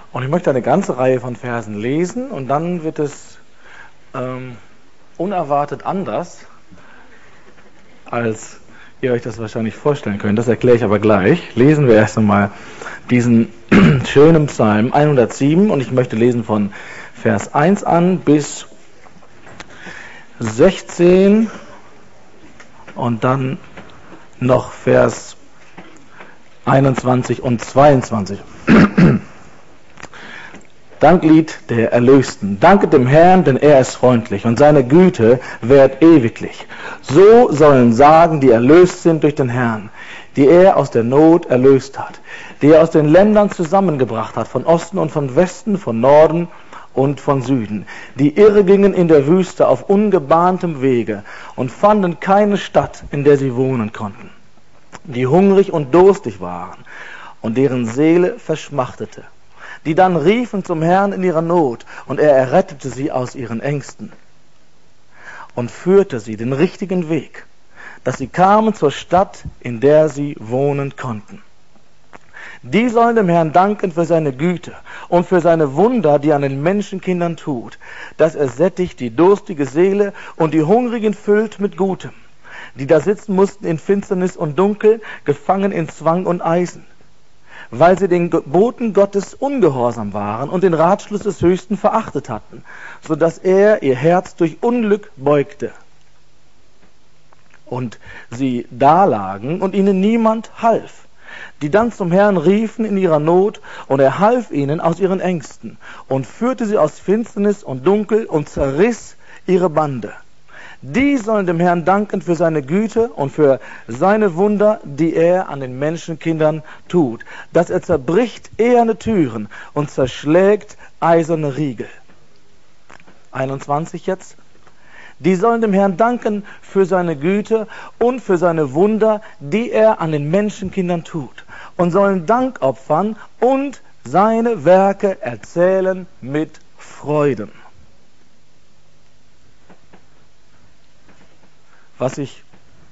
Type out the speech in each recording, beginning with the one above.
Und ich möchte eine ganze Reihe von Versen lesen und dann wird es unerwartet anders, als ihr euch das wahrscheinlich vorstellen könnt. Das erkläre ich aber gleich. Lesen wir erst einmal diesen schönen Psalm 107 und ich möchte lesen von Vers 1 an bis 16 und dann noch Vers 21 und 22. Danklied der Erlösten. Danket dem Herrn, denn er ist freundlich und seine Güte währt ewiglich. So sollen sagen, die erlöst sind durch den Herrn, die er aus der Not erlöst hat, die er aus den Ländern zusammengebracht hat, von Osten und von Westen, von Norden und von Süden, die irre gingen in der Wüste auf ungebahntem Wege und fanden keine Stadt, in der sie wohnen konnten, die hungrig und durstig waren und deren Seele verschmachtete, die dann riefen zum Herrn in ihrer Not, und er errettete sie aus ihren Ängsten und führte sie den richtigen Weg, dass sie kamen zur Stadt, in der sie wohnen konnten. Die sollen dem Herrn danken für seine Güte und für seine Wunder, die er an den Menschenkindern tut, dass er sättigt die durstige Seele und die Hungrigen füllt mit Gutem, die da sitzen mussten in Finsternis und Dunkel, gefangen in Zwang und Eisen, weil sie den Geboten Gottes ungehorsam waren und den Ratschluss des Höchsten verachtet hatten, so dass er ihr Herz durch Unglück beugte. Und sie dalagen und ihnen niemand half, die dann zum Herrn riefen in ihrer Not, und er half ihnen aus ihren Ängsten und führte sie aus Finsternis und Dunkel und zerriss ihre Bande. Die sollen dem Herrn danken für seine Güte und für seine Wunder, die er an den Menschenkindern tut, dass er zerbricht eherne Türen und zerschlägt eiserne Riegel. 21 jetzt. Die sollen dem Herrn danken für seine Güte und für seine Wunder, die er an den Menschenkindern tut, und sollen Dank opfern und seine Werke erzählen mit Freuden. Was ich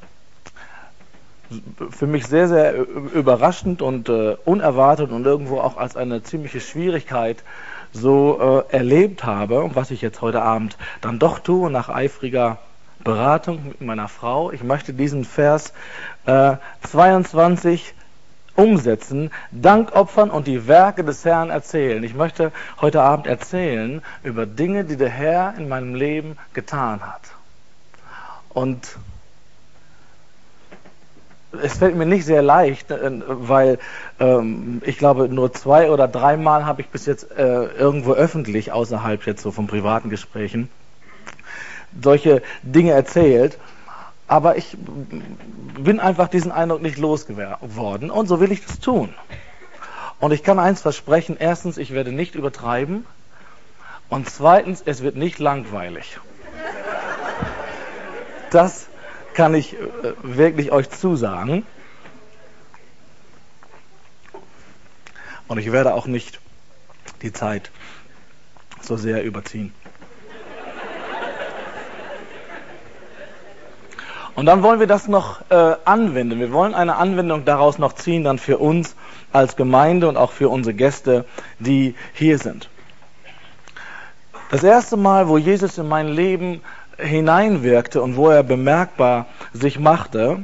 für mich sehr, sehr überraschend und unerwartet und irgendwo auch als eine ziemliche Schwierigkeit so erlebt habe und was ich jetzt heute Abend dann doch tue nach eifriger Beratung mit meiner Frau. Ich möchte diesen Vers 22 umsetzen, Dank opfern und die Werke des Herrn erzählen. Ich möchte heute Abend erzählen über Dinge, die der Herr in meinem Leben getan hat. Und es fällt mir nicht sehr leicht, weil ich glaube, nur 2 oder 3 Mal habe ich bis jetzt irgendwo öffentlich, außerhalb jetzt so von privaten Gesprächen, solche Dinge erzählt. Aber ich bin einfach diesen Eindruck nicht losgeworden und so will ich das tun. Und ich kann eins versprechen: Erstens, ich werde nicht übertreiben, und zweitens, es wird nicht langweilig. Das kann ich wirklich euch zusagen. Und ich werde auch nicht die Zeit so sehr überziehen. Und dann wollen wir das noch anwenden. Wir wollen eine Anwendung daraus noch ziehen, dann für uns als Gemeinde und auch für unsere Gäste, die hier sind. Das erste Mal, wo Jesus in mein Leben hineinwirkte und wo er bemerkbar sich machte,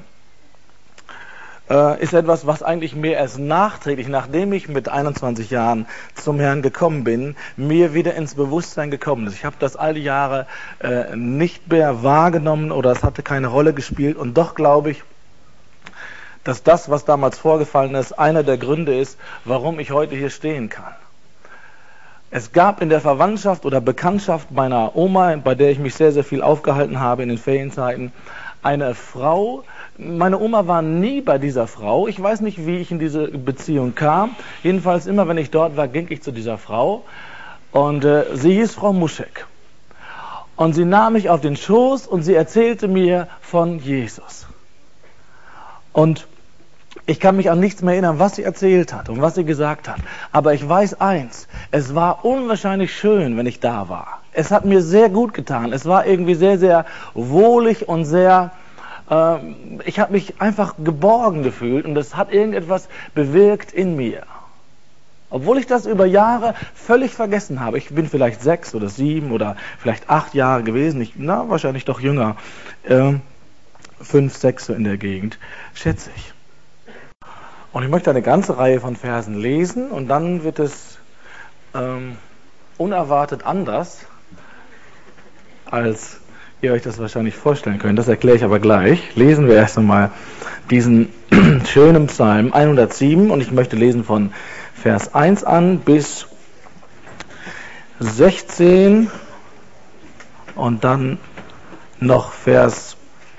ist etwas, was eigentlich mir erst nachträglich, nachdem ich mit 21 Jahren zum Herrn gekommen bin, mir wieder ins Bewusstsein gekommen ist. Ich habe das all die Jahre nicht mehr wahrgenommen oder es hatte keine Rolle gespielt, und doch glaube ich, dass das, was damals vorgefallen ist, einer der Gründe ist, warum ich heute hier stehen kann. Es gab in der Verwandtschaft oder Bekanntschaft meiner Oma, bei der ich mich sehr, sehr viel aufgehalten habe in den Ferienzeiten, eine Frau. Meine Oma war nie bei dieser Frau. Ich weiß nicht, wie ich in diese Beziehung kam. Jedenfalls immer, wenn ich dort war, ging ich zu dieser Frau. Und sie hieß Frau Muschek. Und sie nahm mich auf den Schoß und sie erzählte mir von Jesus. Und ich kann mich an nichts mehr erinnern, was sie erzählt hat und was sie gesagt hat. Aber ich weiß eins: Es war unwahrscheinlich schön, wenn ich da war. Es hat mir sehr gut getan. Es war irgendwie sehr, sehr wohlig und sehr... ich habe mich einfach geborgen gefühlt und es hat irgendetwas bewirkt in mir. Obwohl ich das über Jahre völlig vergessen habe. Ich bin vielleicht 6 oder 7 oder vielleicht 8 Jahre gewesen. Wahrscheinlich doch jünger. 5, 6 so in der Gegend, schätze ich. Und ich möchte eine ganze Reihe von Versen lesen und dann wird es unerwartet anders, als ihr euch das wahrscheinlich vorstellen könnt. Das erkläre ich aber gleich. Lesen wir erst einmal diesen schönen Psalm 107 und ich möchte lesen von Vers 1 an bis 16 und dann noch Vers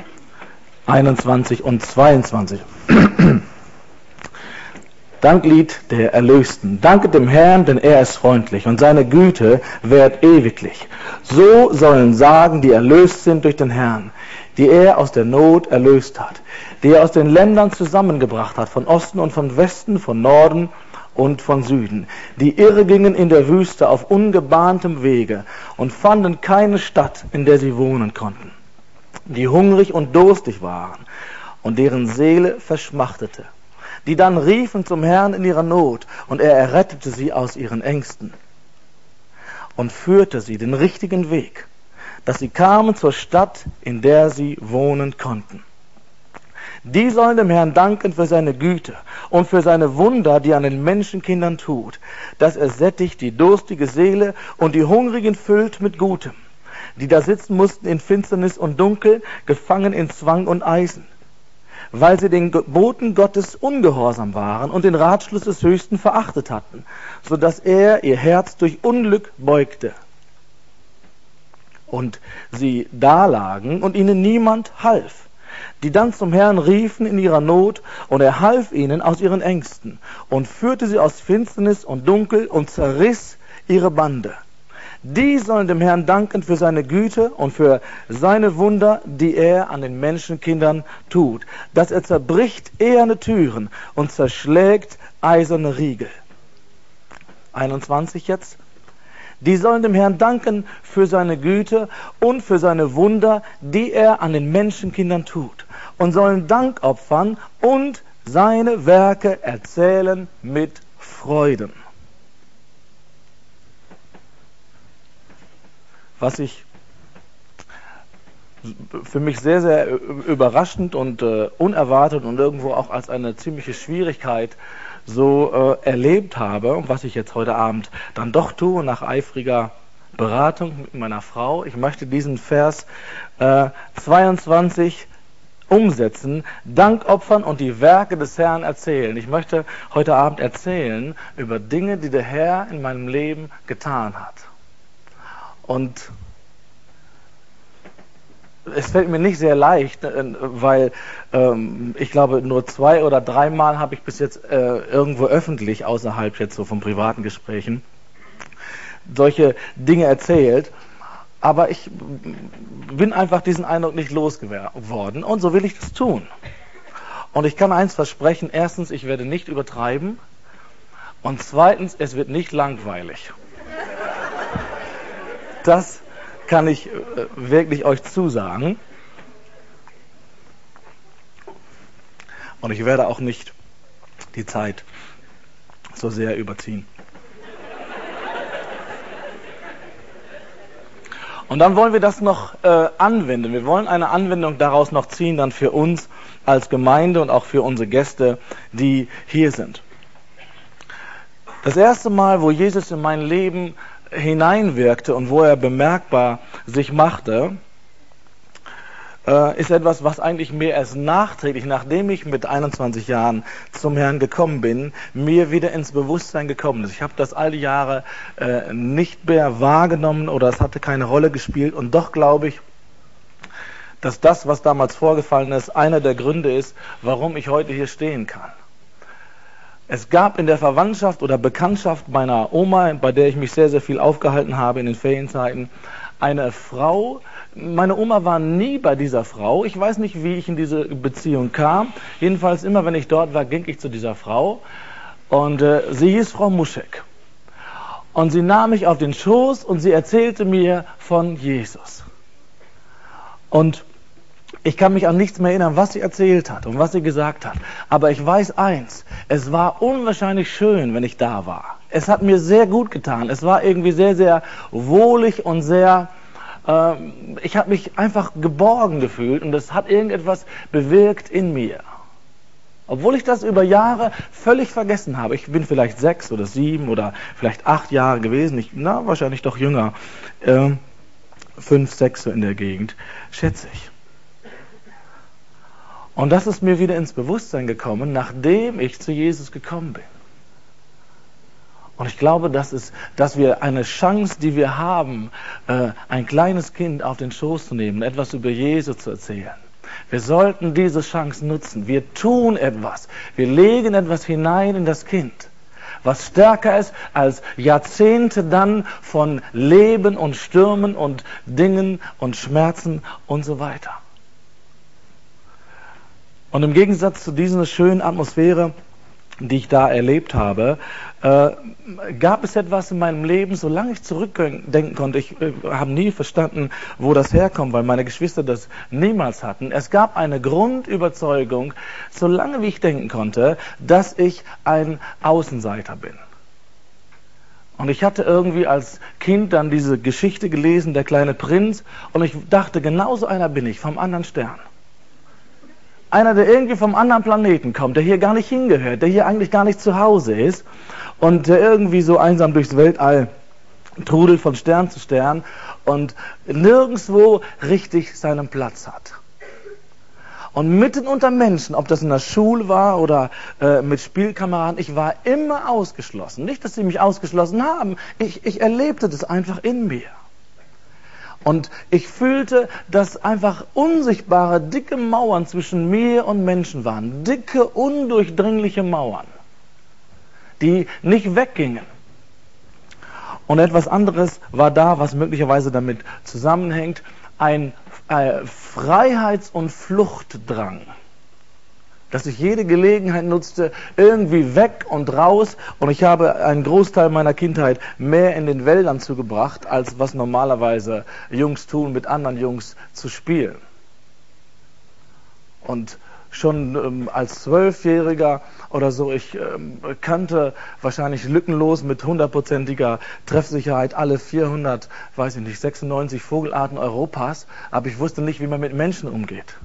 21 und 22. Danklied der Erlösten. Danket dem Herrn, denn er ist freundlich und seine Güte währt ewiglich. So sollen sagen, die erlöst sind durch den Herrn, die er aus der Not erlöst hat, die er aus den Ländern zusammengebracht hat, von Osten und von Westen, von Norden und von Süden, die irre gingen in der Wüste auf ungebahntem Wege und fanden keine Stadt, in der sie wohnen konnten, die hungrig und durstig waren und deren Seele verschmachtete, die dann riefen zum Herrn in ihrer Not, und er errettete sie aus ihren Ängsten und führte sie den richtigen Weg, dass sie kamen zur Stadt, in der sie wohnen konnten. Die sollen dem Herrn danken für seine Güte und für seine Wunder, die er an den Menschenkindern tut, dass er sättigt die durstige Seele und die Hungrigen füllt mit Gutem, die da sitzen mussten in Finsternis und Dunkel, gefangen in Zwang und Eisen, weil sie den Geboten Gottes ungehorsam waren und den Ratschluss des Höchsten verachtet hatten, so dass er ihr Herz durch Unglück beugte. Und sie dalagen und ihnen niemand half, die dann zum Herrn riefen in ihrer Not, und er half ihnen aus ihren Ängsten und führte sie aus Finsternis und Dunkel und zerriss ihre Bande. Die sollen dem Herrn danken für seine Güte und für seine Wunder, die er an den Menschenkindern tut, dass er zerbricht eherne Türen und zerschlägt eiserne Riegel. 21 jetzt. Die sollen dem Herrn danken für seine Güte und für seine Wunder, die er an den Menschenkindern tut, und sollen Dank opfern und seine Werke erzählen mit Freuden. Was ich für mich sehr, sehr überraschend und unerwartet und irgendwo auch als eine ziemliche Schwierigkeit so erlebt habe und was ich jetzt heute Abend dann doch tue nach eifriger Beratung mit meiner Frau. Ich möchte diesen Vers 22 umsetzen, Dank opfern und die Werke des Herrn erzählen. Ich möchte heute Abend erzählen über Dinge, die der Herr in meinem Leben getan hat. Und es fällt mir nicht sehr leicht, weil ich glaube, nur 2 oder 3 Mal habe ich bis jetzt irgendwo öffentlich, außerhalb jetzt so von privaten Gesprächen, solche Dinge erzählt. Aber ich bin einfach diesen Eindruck nicht losgeworden und so will ich das tun. Und ich kann eins versprechen: Erstens, ich werde nicht übertreiben, und zweitens, es wird nicht langweilig. Das kann ich wirklich euch zusagen. Und ich werde auch nicht die Zeit so sehr überziehen. Und dann wollen wir das noch anwenden. Wir wollen eine Anwendung daraus noch ziehen, dann für uns als Gemeinde und auch für unsere Gäste, die hier sind. Das erste Mal, wo Jesus in mein Leben hineinwirkte und wo er bemerkbar sich machte, ist etwas, was eigentlich mir erst nachträglich, nachdem ich mit 21 Jahren zum Herrn gekommen bin, mir wieder ins Bewusstsein gekommen ist. Ich habe das all die Jahre nicht mehr wahrgenommen oder es hatte keine Rolle gespielt, und doch glaube ich, dass das, was damals vorgefallen ist, einer der Gründe ist, warum ich heute hier stehen kann. Es gab in der Verwandtschaft oder Bekanntschaft meiner Oma, bei der ich mich sehr, sehr viel aufgehalten habe in den Ferienzeiten, eine Frau. Meine Oma war nie bei dieser Frau. Ich weiß nicht, wie ich in diese Beziehung kam. Jedenfalls immer, wenn ich dort war, ging ich zu dieser Frau. Und sie hieß Frau Muschek. Und sie nahm mich auf den Schoß und sie erzählte mir von Jesus. Und Ich kann mich an nichts mehr erinnern, was sie erzählt hat und was sie gesagt hat. Aber ich weiß eins, es war unwahrscheinlich schön, wenn ich da war. Es hat mir sehr gut getan. Es war irgendwie sehr, sehr wohlig und sehr... ich habe mich einfach geborgen gefühlt und es hat irgendetwas bewirkt in mir. Obwohl ich das über Jahre völlig vergessen habe. Ich bin vielleicht 6 oder 7 oder vielleicht 8 Jahre gewesen. Wahrscheinlich doch jünger. 5, 6 so in der Gegend, schätze ich. Und das ist mir wieder ins Bewusstsein gekommen, nachdem ich zu Jesus gekommen bin. Und ich glaube, dass wir eine Chance, die wir haben, ein kleines Kind auf den Schoß zu nehmen, etwas über Jesus zu erzählen. Wir sollten diese Chance nutzen. Wir tun etwas. Wir legen etwas hinein in das Kind, was stärker ist als Jahrzehnte dann von Leben und Stürmen und Dingen und Schmerzen und so weiter. Und im Gegensatz zu dieser schönen Atmosphäre, die ich da erlebt habe, gab es etwas in meinem Leben, solange ich zurückdenken konnte. Ich habe nie verstanden, wo das herkommt, weil meine Geschwister das niemals hatten. Es gab eine Grundüberzeugung, solange wie ich denken konnte, dass ich ein Außenseiter bin. Und ich hatte irgendwie als Kind dann diese Geschichte gelesen, der kleine Prinz, und ich dachte, genauso einer bin ich, vom anderen Stern. Einer, der irgendwie vom anderen Planeten kommt, der hier gar nicht hingehört, der hier eigentlich gar nicht zu Hause ist und der irgendwie so einsam durchs Weltall trudelt von Stern zu Stern und nirgendwo richtig seinen Platz hat. Und mitten unter Menschen, ob das in der Schule war oder mit Spielkameraden, ich war immer ausgeschlossen. Nicht, dass sie mich ausgeschlossen haben, ich erlebte das einfach in mir. Und ich fühlte, dass einfach unsichtbare, dicke Mauern zwischen mir und Menschen waren. Dicke, undurchdringliche Mauern, die nicht weggingen. Und etwas anderes war da, was möglicherweise damit zusammenhängt, ein Freiheits- und Fluchtdrang. Dass ich jede Gelegenheit nutzte, irgendwie weg und raus. Und ich habe einen Großteil meiner Kindheit mehr in den Wäldern zugebracht, als was normalerweise Jungs tun, mit anderen Jungs zu spielen. Und schon als 12-Jähriger oder so, ich kannte wahrscheinlich lückenlos mit 100%iger Treffsicherheit alle 96 Vogelarten Europas, aber ich wusste nicht, wie man mit Menschen umgeht.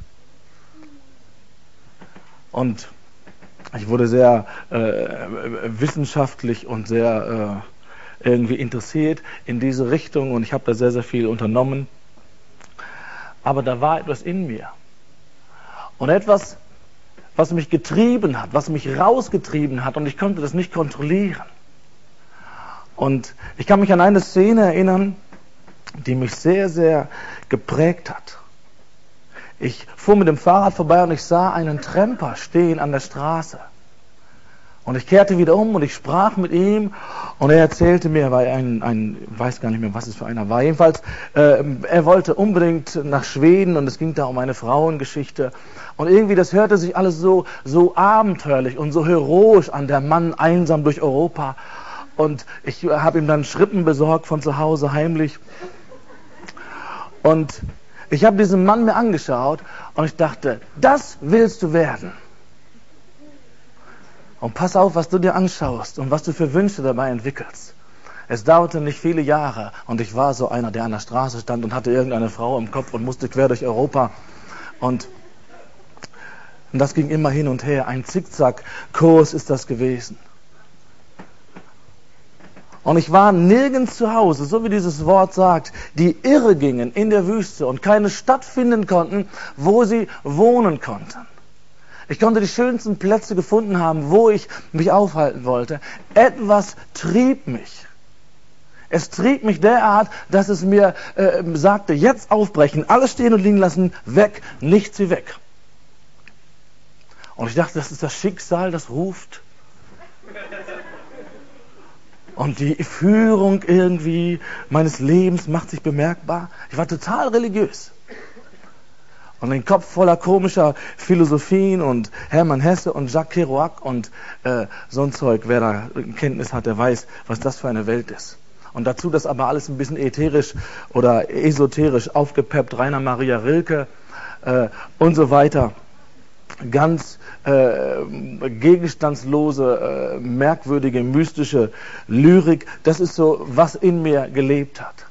Und ich wurde sehr wissenschaftlich und sehr irgendwie interessiert in diese Richtung und ich habe da sehr, sehr viel unternommen. Aber da war etwas in mir. Und etwas, was mich getrieben hat, was mich rausgetrieben hat und ich konnte das nicht kontrollieren. Und ich kann mich an eine Szene erinnern, die mich sehr, sehr geprägt hat. Ich fuhr mit dem Fahrrad vorbei und ich sah einen Tramper stehen an der Straße. Und ich kehrte wieder um und ich sprach mit ihm und er erzählte mir, er war ich weiß gar nicht mehr, was es für einer war. Jedenfalls, er wollte unbedingt nach Schweden und es ging da um eine Frauengeschichte. Und irgendwie, das hörte sich alles so abenteuerlich und so heroisch an, der Mann einsam durch Europa. Und ich habe ihm dann Schrippen besorgt von zu Hause heimlich. Und ich habe diesen Mann mir angeschaut und ich dachte, das willst du werden. Und pass auf, was du dir anschaust und was du für Wünsche dabei entwickelst. Es dauerte nicht viele Jahre und ich war so einer, der an der Straße stand und hatte irgendeine Frau im Kopf und musste quer durch Europa. Und das ging immer hin und her. Ein Zickzack-Kurs ist das gewesen. Und ich war nirgends zu Hause, so wie dieses Wort sagt, die irre gingen in der Wüste und keine Stadt finden konnten, wo sie wohnen konnten. Ich konnte die schönsten Plätze gefunden haben, wo ich mich aufhalten wollte. Etwas trieb mich. Es trieb mich derart, dass es mir sagte, jetzt aufbrechen, alles stehen und liegen lassen, weg, nichts wie weg. Und ich dachte, das ist das Schicksal, das ruft. Und die Führung irgendwie meines Lebens macht sich bemerkbar. Ich war total religiös. Und den Kopf voller komischer Philosophien und Hermann Hesse und Jacques Kerouac und so ein Zeug. Wer da Kenntnis hat, der weiß, was das für eine Welt ist. Und dazu das aber alles ein bisschen ätherisch oder esoterisch aufgepeppt. Rainer Maria Rilke, und so weiter. Ganz gegenstandslose, merkwürdige, mystische Lyrik. Das ist so, was in mir gelebt hat.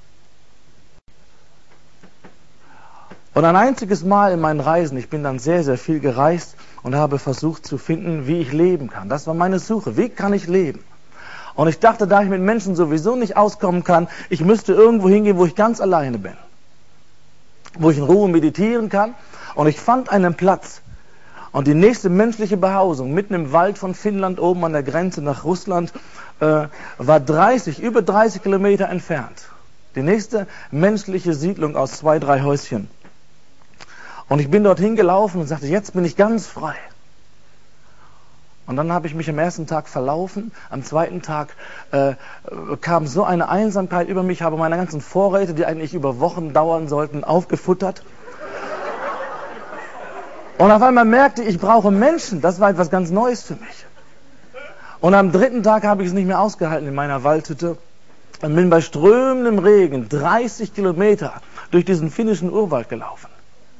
Und ein einziges Mal in meinen Reisen, ich bin dann sehr, sehr viel gereist und habe versucht zu finden, wie ich leben kann. Das war meine Suche. Wie kann ich leben? Und ich dachte, da ich mit Menschen sowieso nicht auskommen kann, ich müsste irgendwo hingehen, wo ich ganz alleine bin. Wo ich in Ruhe meditieren kann. Und ich fand einen Platz. Und die nächste menschliche Behausung, mitten im Wald von Finnland, oben an der Grenze nach Russland, war über 30 Kilometer entfernt. Die nächste menschliche Siedlung aus 2, 3 Häuschen. Und ich bin dorthin gelaufen und sagte, jetzt bin ich ganz frei. Und dann habe ich mich am ersten Tag verlaufen. Am zweiten Tag kam so eine Einsamkeit über mich, habe meine ganzen Vorräte, die eigentlich über Wochen dauern sollten, aufgefuttert. Und auf einmal merkte ich brauche Menschen. Das war etwas ganz Neues für mich. Und am dritten Tag habe ich es nicht mehr ausgehalten in meiner Waldhütte und bin bei strömendem Regen 30 Kilometer durch diesen finnischen Urwald gelaufen.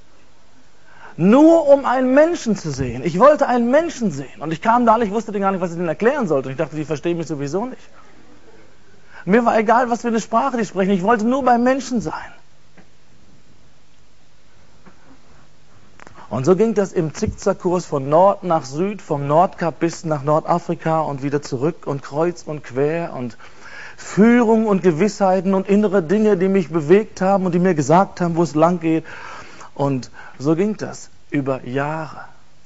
Nur um einen Menschen zu sehen. Ich wollte einen Menschen sehen. Und ich kam da an, ich wusste gar nicht, was ich denen erklären sollte. Und ich dachte, die verstehen mich sowieso nicht. Mir war egal, was für eine Sprache die sprechen. Ich wollte nur beim Menschen sein. Und so ging das im Zickzackkurs von Nord nach Süd, vom Nordkap bis nach Nordafrika und wieder zurück und kreuz und quer und Führung und Gewissheiten und innere Dinge, die mich bewegt haben und die mir gesagt haben, wo es lang geht. Und so ging das über Jahre.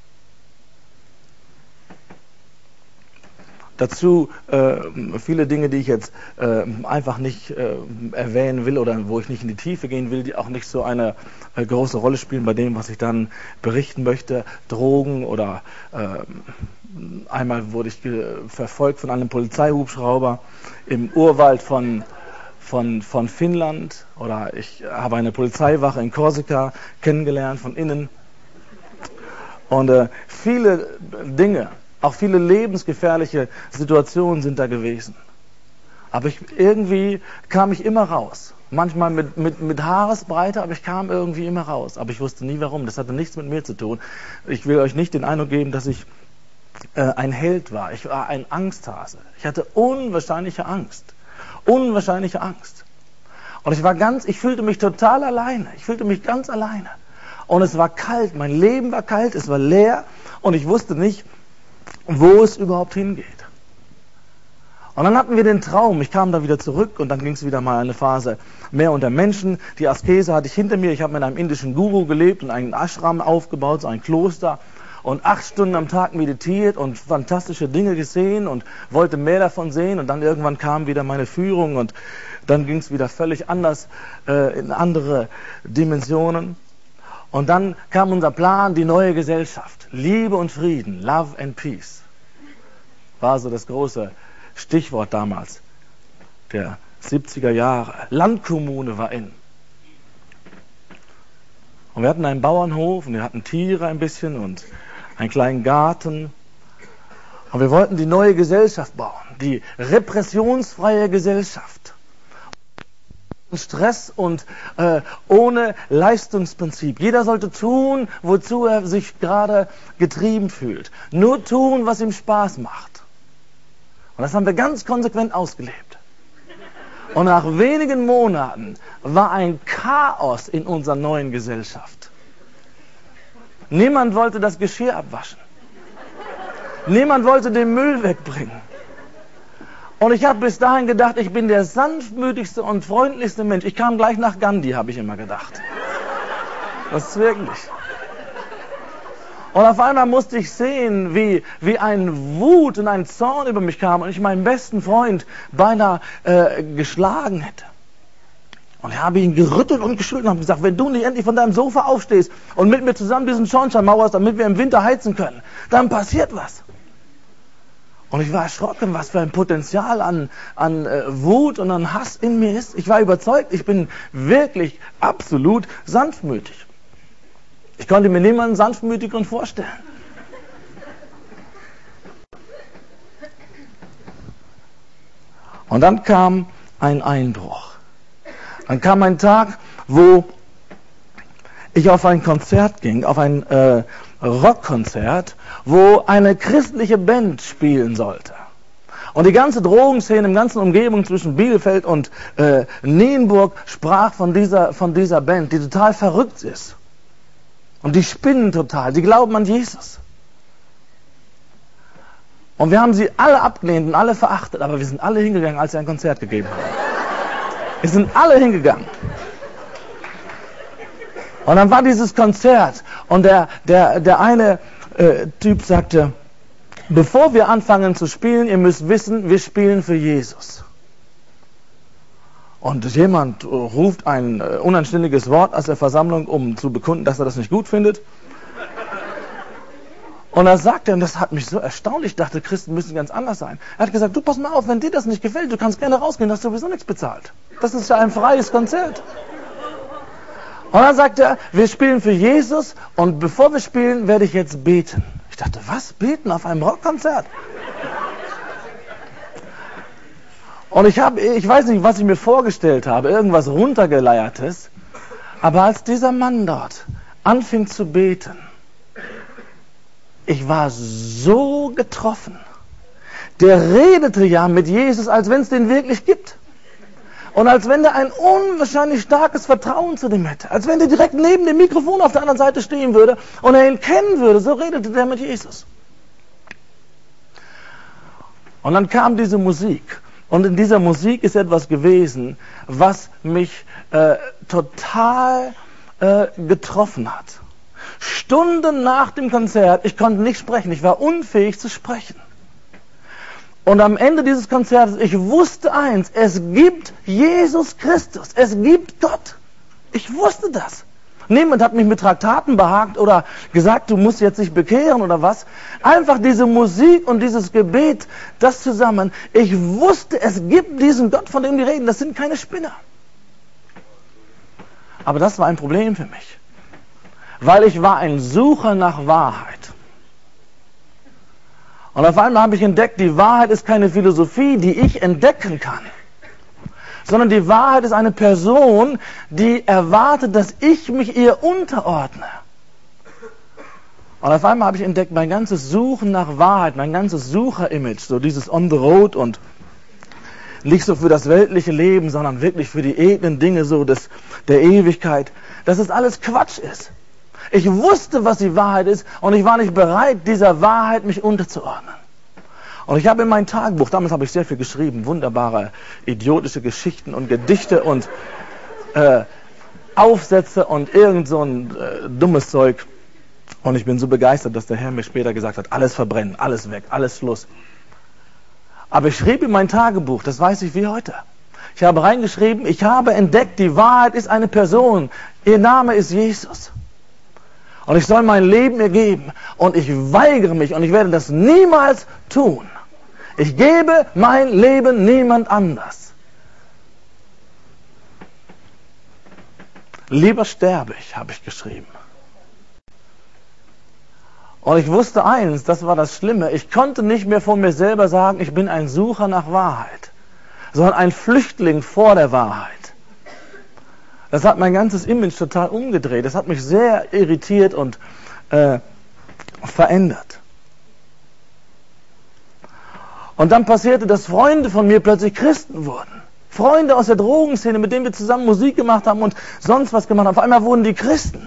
Dazu viele Dinge, die ich jetzt einfach nicht erwähnen will oder wo ich nicht in die Tiefe gehen will, die auch nicht so eine große Rolle spielen bei dem, was ich dann berichten möchte. Drogen oder einmal wurde ich verfolgt von einem Polizeihubschrauber im Urwald von Finnland, oder ich habe eine Polizeiwache in Korsika kennengelernt von innen. Und viele Dinge, auch viele lebensgefährliche Situationen sind da gewesen. Aber irgendwie kam ich immer raus. Manchmal mit Haaresbreite, aber ich kam irgendwie immer raus. Aber ich wusste nie warum. Das hatte nichts mit mir zu tun. Ich will euch nicht den Eindruck geben, dass ich ein Held war. Ich war ein Angsthase. Ich hatte unwahrscheinliche Angst. Unwahrscheinliche Angst. Und ich fühlte mich total alleine. Ich fühlte mich ganz alleine. Und es war kalt. Mein Leben war kalt. Es war leer. Und ich wusste nicht, wo es überhaupt hingeht. Und dann hatten wir den Traum. Ich kam da wieder zurück und dann ging es wieder mal eine Phase mehr unter Menschen. Die Askese hatte ich hinter mir. Ich habe mit einem indischen Guru gelebt und einen Ashram aufgebaut, so ein Kloster. Und 8 Stunden am Tag meditiert und fantastische Dinge gesehen und wollte mehr davon sehen. Und dann irgendwann kam wieder meine Führung und dann ging es wieder völlig anders in andere Dimensionen. Und dann kam unser Plan, die neue Gesellschaft. Liebe und Frieden, Love and Peace. War so das große Stichwort damals, der 70er Jahre. Landkommune war in. Und wir hatten einen Bauernhof und wir hatten Tiere ein bisschen und einen kleinen Garten. Und wir wollten die neue Gesellschaft bauen, die repressionsfreie Gesellschaft. Stress und ohne Leistungsprinzip. Jeder sollte tun, wozu er sich gerade getrieben fühlt. Nur tun, was ihm Spaß macht. Und das haben wir ganz konsequent ausgelebt. Und nach wenigen Monaten war ein Chaos in unserer neuen Gesellschaft. Niemand wollte das Geschirr abwaschen. Niemand wollte den Müll wegbringen. Und ich habe bis dahin gedacht, ich bin der sanftmütigste und freundlichste Mensch. Ich kam gleich nach Gandhi, habe ich immer gedacht. Das ist wirklich. Und auf einmal musste ich sehen, wie ein Wut und ein Zorn über mich kam und ich meinen besten Freund beinahe geschlagen hätte. Und ich habe ihn gerüttelt und geschüttelt und habe gesagt, wenn du nicht endlich von deinem Sofa aufstehst und mit mir zusammen diesen Schornstein mauerst, damit wir im Winter heizen können, dann passiert was. Und ich war erschrocken, was für ein Potenzial an Wut und an Hass in mir ist. Ich war überzeugt, ich bin wirklich absolut sanftmütig. Ich konnte mir niemanden sanftmütigeren vorstellen. Und dann kam ein Einbruch. Dann kam ein Tag, wo ich auf ein Konzert ging, auf ein Rockkonzert, wo eine christliche Band spielen sollte. Und die ganze Drogenszene im ganzen Umgebung zwischen Bielefeld und Nienburg sprach von dieser Band, die total verrückt ist. Und die spinnen total, die glauben an Jesus. Und wir haben sie alle abgelehnt und alle verachtet, aber wir sind alle hingegangen, als sie ein Konzert gegeben haben. Wir sind alle hingegangen. Und dann war dieses Konzert und der eine Typ sagte, bevor wir anfangen zu spielen, ihr müsst wissen, wir spielen für Jesus. Und jemand ruft ein unanständiges Wort aus der Versammlung, um zu bekunden, dass er das nicht gut findet. Und er sagte, und das hat mich so erstaunt, ich dachte, Christen müssen ganz anders sein. Er hat gesagt, du pass mal auf, wenn dir das nicht gefällt, du kannst gerne rausgehen, du hast sowieso nichts bezahlt. Das ist ja ein freies Konzert. Und dann sagt er, wir spielen für Jesus und bevor wir spielen, werde ich jetzt beten. Ich dachte, was? Beten auf einem Rockkonzert? Und ich weiß nicht, was ich mir vorgestellt habe, irgendwas runtergeleiertes. Aber als dieser Mann dort anfing zu beten, ich war so getroffen. Der redete ja mit Jesus, als wenn es den wirklich gibt. Und als wenn der ein unwahrscheinlich starkes Vertrauen zu dem hätte. Als wenn der direkt neben dem Mikrofon auf der anderen Seite stehen würde und er ihn kennen würde. So redete der mit Jesus. Und dann kam diese Musik. Und in dieser Musik ist etwas gewesen, was mich total getroffen hat. Stunden nach dem Konzert, ich konnte nicht sprechen, ich war unfähig zu sprechen. Und am Ende dieses Konzertes, ich wusste eins, es gibt Jesus Christus, es gibt Gott. Ich wusste das. Niemand hat mich mit Traktaten behagt oder gesagt, du musst jetzt dich bekehren oder was. Einfach diese Musik und dieses Gebet, das zusammen. Ich wusste, es gibt diesen Gott, von dem die reden, das sind keine Spinner. Aber das war ein Problem für mich. Weil ich war ein Sucher nach Wahrheit. Und auf einmal habe ich entdeckt, die Wahrheit ist keine Philosophie, die ich entdecken kann. Sondern die Wahrheit ist eine Person, die erwartet, dass ich mich ihr unterordne. Und auf einmal habe ich entdeckt, mein ganzes Suchen nach Wahrheit, mein ganzes Sucher-Image, so dieses on the road und nicht so für das weltliche Leben, sondern wirklich für die edlen Dinge so der Ewigkeit, dass es alles Quatsch ist. Ich wusste, was die Wahrheit ist und ich war nicht bereit, dieser Wahrheit mich unterzuordnen. Und ich habe in mein Tagebuch, damals habe ich sehr viel geschrieben, wunderbare, idiotische Geschichten und Gedichte und Aufsätze und irgend so ein dummes Zeug. Und ich bin so begeistert, dass der Herr mir später gesagt hat, alles verbrennen, alles weg, alles Schluss. Aber ich schrieb in mein Tagebuch, das weiß ich wie heute. Ich habe reingeschrieben, ich habe entdeckt, die Wahrheit ist eine Person. Ihr Name ist Jesus. Und ich soll mein Leben ihr geben. Und ich weigere mich und ich werde das niemals tun. Ich gebe mein Leben niemand anders. Lieber sterbe ich, habe ich geschrieben. Und ich wusste eins, das war das Schlimme. Ich konnte nicht mehr von mir selber sagen, ich bin ein Sucher nach Wahrheit, sondern ein Flüchtling vor der Wahrheit. Das hat mein ganzes Image total umgedreht. Das hat mich sehr irritiert und verändert. Und dann passierte, dass Freunde von mir plötzlich Christen wurden. Freunde aus der Drogenszene, mit denen wir zusammen Musik gemacht haben und sonst was gemacht haben. Auf einmal wurden die Christen.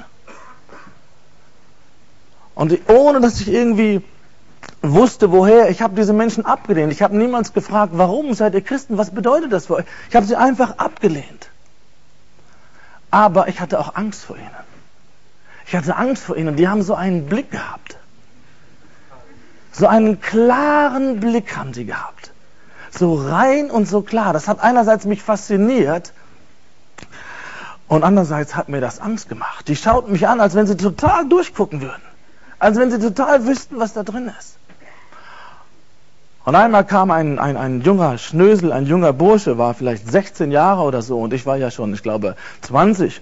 Und ohne, dass ich irgendwie wusste, woher, ich habe diese Menschen abgelehnt. Ich habe niemals gefragt, warum seid ihr Christen? Was bedeutet das für euch? Ich habe sie einfach abgelehnt. Aber ich hatte auch Angst vor ihnen. Ich hatte Angst vor ihnen. Die haben so einen Blick gehabt. So einen klaren Blick haben sie gehabt. So rein und so klar. Das hat einerseits mich fasziniert und andererseits hat mir das Angst gemacht. Die schauten mich an, als wenn sie total durchgucken würden. Als wenn sie total wüssten, was da drin ist. Und einmal kam ein junger Schnösel, ein junger Bursche, war vielleicht 16 Jahre oder so und ich war ja schon, ich glaube, 20.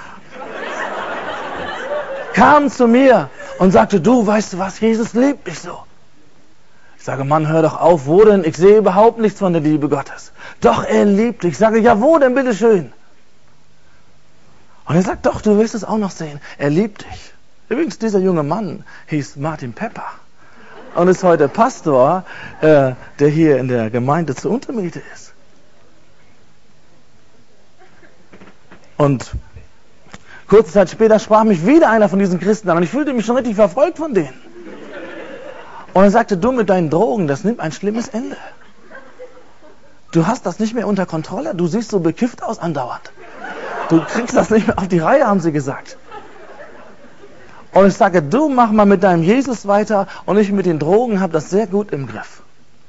Kam zu mir und sagte, du, weißt du was, Jesus liebt mich so. Ich sage, Mann, hör doch auf, wo denn? Ich sehe überhaupt nichts von der Liebe Gottes. Doch, er liebt dich. Ich sage, ja, wo denn, bitteschön? Und er sagt, doch, du wirst es auch noch sehen. Er liebt dich. Übrigens, dieser junge Mann hieß Martin Pepper und ist heute Pastor, der hier in der Gemeinde zur Untermiete ist. Und kurze Zeit später sprach mich wieder einer von diesen Christen an und ich fühlte mich schon richtig verfolgt von denen. Und er sagte, du mit deinen Drogen, das nimmt ein schlimmes Ende. Du hast das nicht mehr unter Kontrolle, du siehst so bekifft aus andauernd. Du kriegst das nicht mehr auf die Reihe, haben sie gesagt. Und ich sage, du mach mal mit deinem Jesus weiter und ich mit den Drogen habe das sehr gut im Griff.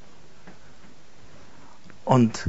Und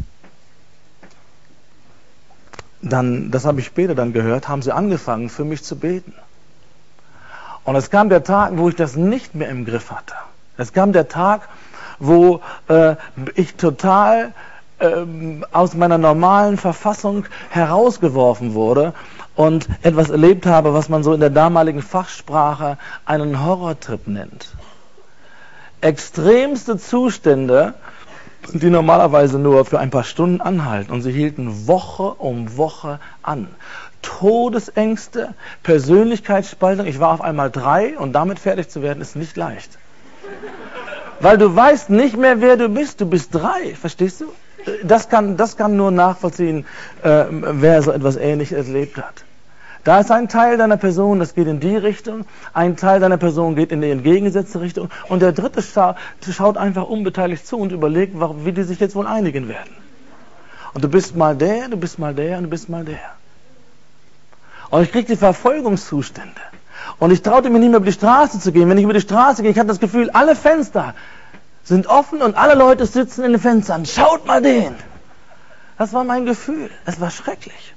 dann, das habe ich später dann gehört, haben sie angefangen für mich zu beten. Und es kam der Tag, wo ich das nicht mehr im Griff hatte. Es kam der Tag, wo ich total aus meiner normalen Verfassung herausgeworfen wurde und etwas erlebt habe, was man so in der damaligen Fachsprache einen Horrortrip nennt. Extremste Zustände, die normalerweise nur für ein paar Stunden anhalten, und sie hielten Woche um Woche an. Todesängste, Persönlichkeitsspaltung. Ich war auf einmal 3 und damit fertig zu werden ist nicht leicht. Weil du weißt nicht mehr, wer du bist. Du bist 3, verstehst du? Das kann nur nachvollziehen, wer so etwas Ähnliches erlebt hat. Da ist ein Teil deiner Person, das geht in die Richtung, ein Teil deiner Person geht in die entgegengesetzte Richtung und der dritte schaut einfach unbeteiligt zu und überlegt, wie die sich jetzt wohl einigen werden. Und du bist mal der, du bist mal der und du bist mal der. Und ich kriegte Verfolgungszustände. Und ich traute mir nicht mehr über die Straße zu gehen. Wenn ich über die Straße gehe, ich hatte das Gefühl, alle Fenster sind offen und alle Leute sitzen in den Fenstern. Schaut mal den! Das war mein Gefühl. Es war schrecklich.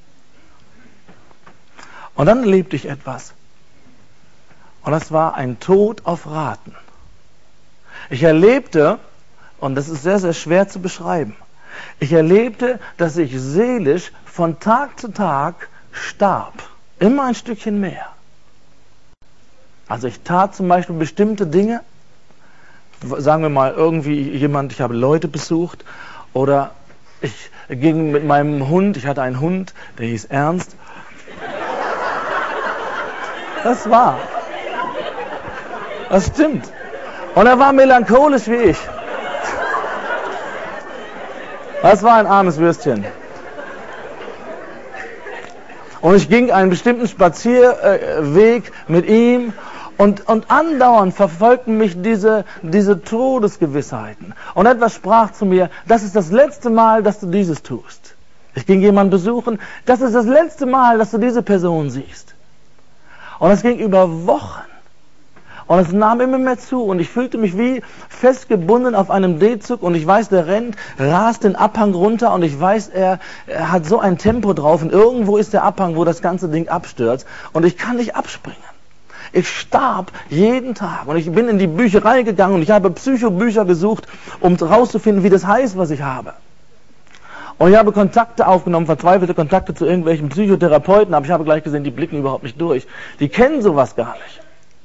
Und dann erlebte ich etwas. Und das war ein Tod auf Raten. Ich erlebte, und das ist sehr, sehr schwer zu beschreiben, ich erlebte, dass ich seelisch von Tag zu Tag starb. Immer ein Stückchen mehr. Also ich tat zum Beispiel bestimmte Dinge, sagen wir mal ich habe Leute besucht oder ich ging mit meinem Hund, ich hatte einen Hund, der hieß Ernst. Das war. Das stimmt. Und er war melancholisch wie ich. Das war ein armes Würstchen. Und ich ging einen bestimmten Spazierweg mit ihm und andauernd verfolgten mich diese Todesgewissheiten. Und etwas sprach zu mir, das ist das letzte Mal, dass du dieses tust. Ich ging jemanden besuchen, das ist das letzte Mal, dass du diese Person siehst. Und es ging über Wochen. Und es nahm immer mehr zu und ich fühlte mich wie festgebunden auf einem D-Zug und ich weiß, der rast den Abhang runter und ich weiß, er hat so ein Tempo drauf und irgendwo ist der Abhang, wo das ganze Ding abstürzt und ich kann nicht abspringen. Ich starb jeden Tag und ich bin in die Bücherei gegangen und ich habe Psychobücher gesucht, um herauszufinden, wie das heißt, was ich habe. Und ich habe Kontakte aufgenommen, verzweifelte Kontakte zu irgendwelchen Psychotherapeuten, aber ich habe gleich gesehen, die blicken überhaupt nicht durch. Die kennen sowas gar nicht.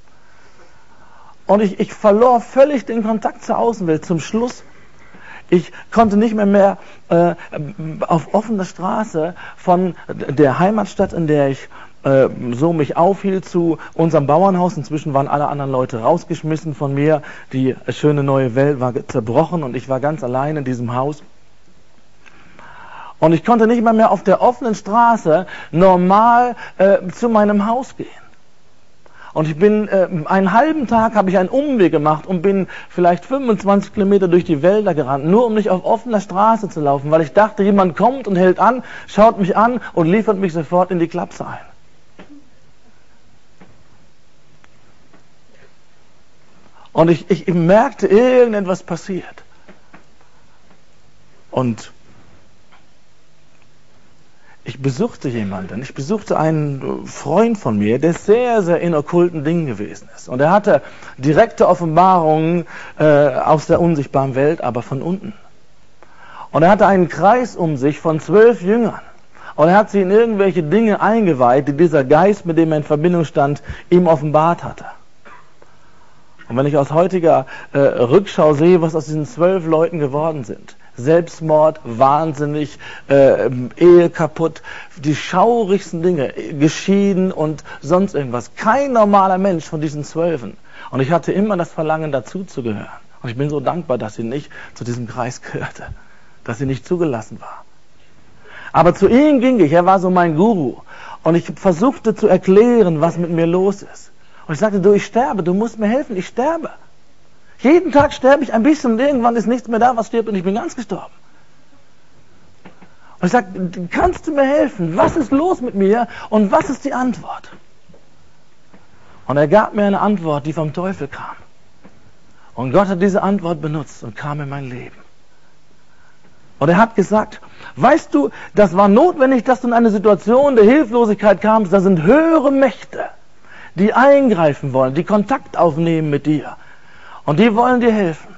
Und ich verlor völlig den Kontakt zur Außenwelt. Zum Schluss, ich konnte nicht mehr auf offener Straße von der Heimatstadt, in der ich so mich aufhielt, zu unserem Bauernhaus. Inzwischen waren alle anderen Leute rausgeschmissen von mir. Die schöne neue Welt war zerbrochen und ich war ganz allein in diesem Haus. Und ich konnte nicht mehr auf der offenen Straße normal zu meinem Haus gehen. Und ich bin einen halben Tag habe ich einen Umweg gemacht und bin vielleicht 25 Kilometer durch die Wälder gerannt, nur um nicht auf offener Straße zu laufen, weil ich dachte, jemand kommt und hält an, schaut mich an und liefert mich sofort in die Klapse ein. Und ich merkte, irgendetwas passiert. Und ich besuchte jemanden, ich besuchte einen Freund von mir, der sehr, sehr in okkulten Dingen gewesen ist. Und er hatte direkte Offenbarungen aus der unsichtbaren Welt, aber von unten. Und er hatte einen Kreis um sich von 12 Jüngern. Und er hat sie in irgendwelche Dinge eingeweiht, die dieser Geist, mit dem er in Verbindung stand, ihm offenbart hatte. Und wenn ich aus heutiger Rückschau sehe, was aus diesen 12 Leuten geworden sind, Selbstmord, wahnsinnig, Ehe kaputt, die schaurigsten Dinge, geschieden und sonst irgendwas. Kein normaler Mensch von diesen 12. Und ich hatte immer das Verlangen, dazu zu gehören. Und ich bin so dankbar, dass sie nicht zu diesem Kreis gehörte, dass sie nicht zugelassen war. Aber zu ihm ging ich, er war so mein Guru. Und ich versuchte zu erklären, was mit mir los ist. Und ich sagte, du, ich sterbe, du musst mir helfen, ich sterbe. Jeden Tag sterbe ich ein bisschen und irgendwann ist nichts mehr da, was stirbt und ich bin ganz gestorben. Und ich sagte, kannst du mir helfen? Was ist los mit mir und was ist die Antwort? Und er gab mir eine Antwort, die vom Teufel kam. Und Gott hat diese Antwort benutzt und kam in mein Leben. Und er hat gesagt, weißt du, das war notwendig, dass du in eine Situation der Hilflosigkeit kamst. Da sind höhere Mächte, die eingreifen wollen, die Kontakt aufnehmen mit dir. Und die wollen dir helfen.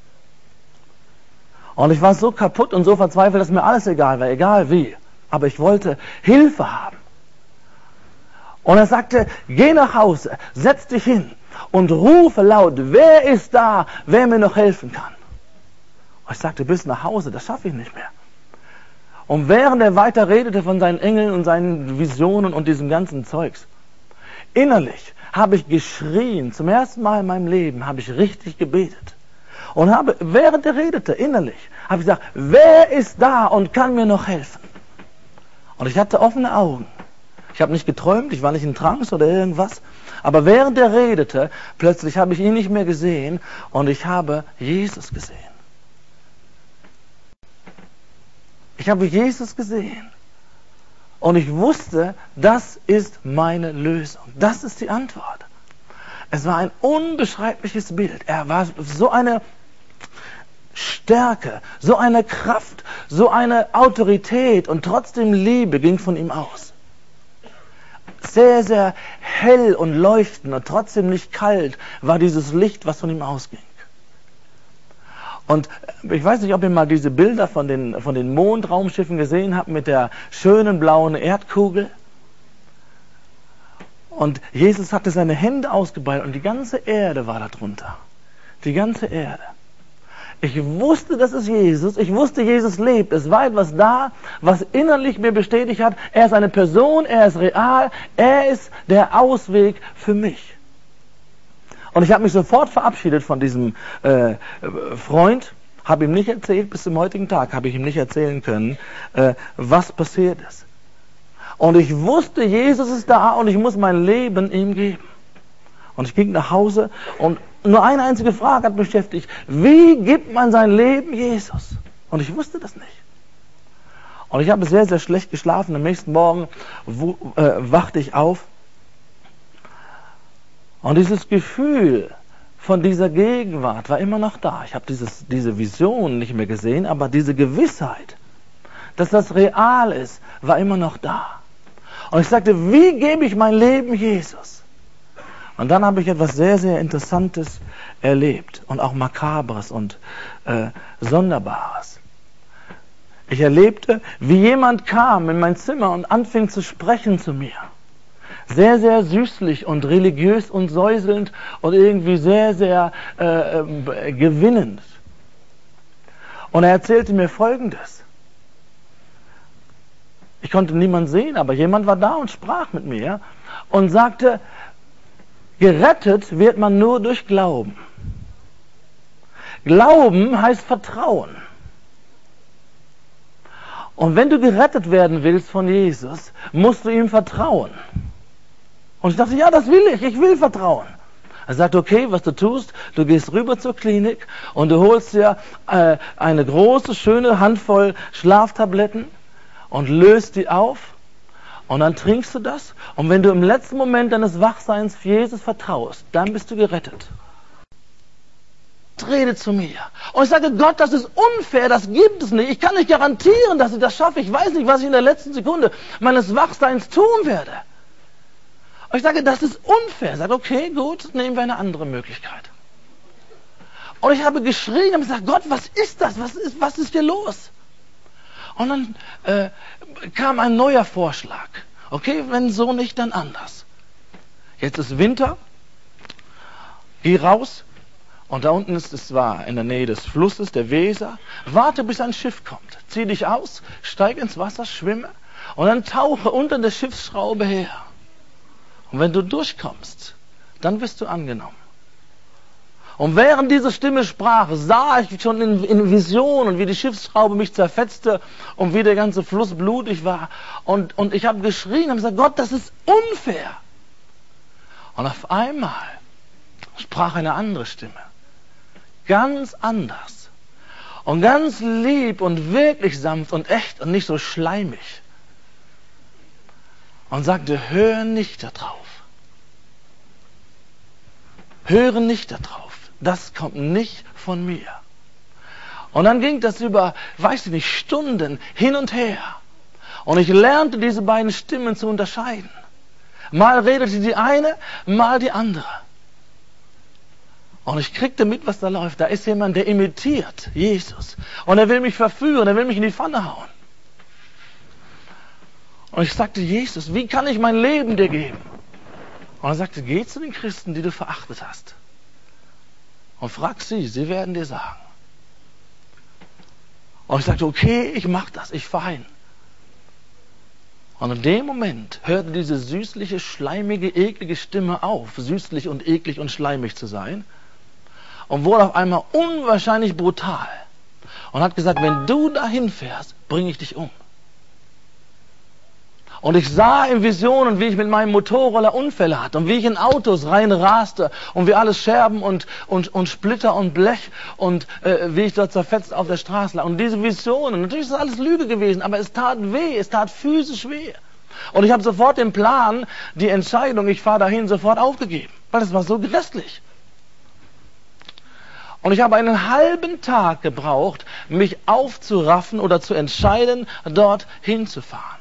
Und ich war so kaputt und so verzweifelt, dass mir alles egal war, egal wie. Aber ich wollte Hilfe haben. Und er sagte, geh nach Hause, setz dich hin und rufe laut, wer ist da, wer mir noch helfen kann. Und ich sagte, bis nach Hause, das schaffe ich nicht mehr. Und während er weiter redete von seinen Engeln und seinen Visionen und diesem ganzen Zeugs, innerlich habe ich geschrien, zum ersten Mal in meinem Leben habe ich richtig gebetet. Und habe, während er redete, innerlich, habe ich gesagt, wer ist da und kann mir noch helfen? Und ich hatte offene Augen. Ich habe nicht geträumt, ich war nicht in Trance oder irgendwas. Aber während er redete, plötzlich habe ich ihn nicht mehr gesehen und ich habe Jesus gesehen. Ich habe Jesus gesehen. Und ich wusste, das ist meine Lösung. Das ist die Antwort. Es war ein unbeschreibliches Bild. Er war so eine Stärke, so eine Kraft, so eine Autorität und trotzdem Liebe ging von ihm aus. Sehr, sehr hell und leuchtend und trotzdem nicht kalt war dieses Licht, was von ihm ausging. Und ich weiß nicht, ob ihr mal diese Bilder von den Mondraumschiffen gesehen habt mit der schönen blauen Erdkugel. Und Jesus hatte seine Hände ausgebreitet und die ganze Erde war darunter. Die ganze Erde. Ich wusste, das ist Jesus. Ich wusste, Jesus lebt. Es war etwas da, was innerlich mir bestätigt hat, er ist eine Person, er ist real, er ist der Ausweg für mich. Und ich habe mich sofort verabschiedet von diesem Freund, habe ihm nicht erzählt, bis zum heutigen Tag habe ich ihm nicht erzählen können, was passiert ist. Und ich wusste, Jesus ist da und ich muss mein Leben ihm geben. Und ich ging nach Hause und nur eine einzige Frage hat mich beschäftigt. Wie gibt man sein Leben Jesus? Und ich wusste das nicht. Und ich habe sehr, sehr schlecht geschlafen. Am nächsten Morgen wachte ich auf. Und dieses Gefühl von dieser Gegenwart war immer noch da. Ich habe diese Vision nicht mehr gesehen, aber diese Gewissheit, dass das real ist, war immer noch da. Und ich sagte, wie gebe ich mein Leben Jesus? Und dann habe ich etwas sehr, sehr Interessantes erlebt und auch Makabres und Sonderbares. Ich erlebte, wie jemand kam in mein Zimmer und anfing zu sprechen zu mir. Sehr, sehr süßlich und religiös und säuselnd und irgendwie sehr, sehr gewinnend. Und er erzählte mir Folgendes. Ich konnte niemanden sehen, aber jemand war da und sprach mit mir und sagte, gerettet wird man nur durch Glauben. Glauben heißt Vertrauen. Und wenn du gerettet werden willst von Jesus, musst du ihm vertrauen. Und ich dachte, ja, das will ich will vertrauen. Er sagte, okay, was du tust, du gehst rüber zur Klinik und du holst dir eine große, schöne Handvoll Schlaftabletten und löst die auf und dann trinkst du das und wenn du im letzten Moment deines Wachseins für Jesus vertraust, dann bist du gerettet. Rede zu mir. Und ich sagte, Gott, das ist unfair, das gibt es nicht. Ich kann nicht garantieren, dass ich das schaffe. Ich weiß nicht, was ich in der letzten Sekunde meines Wachseins tun werde. Und ich sage, das ist unfair. Ich sage, okay, gut, nehmen wir eine andere Möglichkeit. Und ich habe geschrien und gesagt, Gott, was ist das? Was ist hier los? Und dann kam ein neuer Vorschlag. Okay, wenn so nicht, dann anders. Jetzt ist Winter. Geh raus Und da unten es war in der Nähe des Flusses, der Weser. Warte, bis ein Schiff kommt. Zieh dich aus, steig ins Wasser, schwimme und dann tauche unter der Schiffsschraube her. Und wenn du durchkommst, dann wirst du angenommen. Und während diese Stimme sprach, sah ich schon in Visionen, wie die Schiffsschraube mich zerfetzte und wie der ganze Fluss blutig war. Und ich habe geschrien und gesagt, Gott, das ist unfair. Und auf einmal sprach eine andere Stimme. Ganz anders. Und ganz lieb und wirklich sanft und echt und nicht so schleimig. Und sagte, höre nicht darauf. Höre nicht darauf. Das kommt nicht von mir. Und dann ging das über, weiß ich nicht, Stunden hin und her. Und ich lernte diese beiden Stimmen zu unterscheiden. Mal redete die eine, mal die andere. Und ich kriegte mit, was da läuft. Da ist jemand, der imitiert Jesus. Und er will mich verführen, er will mich in die Pfanne hauen. Und ich sagte, Jesus, wie kann ich mein Leben dir geben? Und er sagte, geh zu den Christen, die du verachtet hast. Und frag sie werden dir sagen. Und ich sagte, okay, ich mach das, ich fahr hin. Und in dem Moment hörte diese süßliche, schleimige, eklige Stimme auf, süßlich und eklig und schleimig zu sein. Und wurde auf einmal unwahrscheinlich brutal. Und hat gesagt, wenn du dahin fährst, bringe ich dich um. Und ich sah in Visionen, wie ich mit meinem Motorroller Unfälle hatte und wie ich in Autos reinraste und wie alles Scherben und Splitter und Blech und wie ich dort zerfetzt auf der Straße lag. Und diese Visionen, natürlich ist das alles Lüge gewesen, aber es tat weh, es tat physisch weh. Und ich habe sofort den Plan, die Entscheidung, ich fahre dahin, sofort aufgegeben, weil es war so grässlich. Und ich habe einen halben Tag gebraucht, mich aufzuraffen oder zu entscheiden, dort hinzufahren.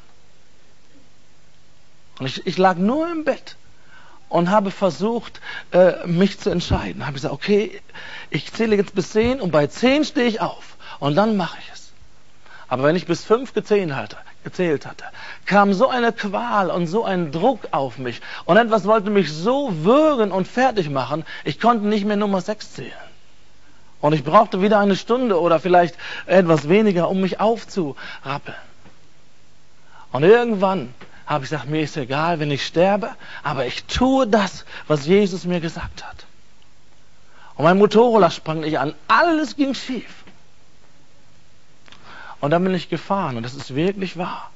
Und ich lag nur im Bett und habe versucht, mich zu entscheiden. Habe gesagt, okay, ich zähle jetzt bis 10 und bei 10 stehe ich auf und dann mache ich es. Aber wenn ich bis 5 gezählt hatte, kam so eine Qual und so ein Druck auf mich und etwas wollte mich so würgen und fertig machen, ich konnte nicht mehr Nummer 6 zählen. Und ich brauchte wieder eine Stunde oder vielleicht etwas weniger, um mich aufzurappeln. Und irgendwann habe ich gesagt, mir ist egal, wenn ich sterbe, aber ich tue das, was Jesus mir gesagt hat. Und mein Motorroller sprang nicht an, alles ging schief. Und dann bin ich gefahren und das ist wirklich wahr.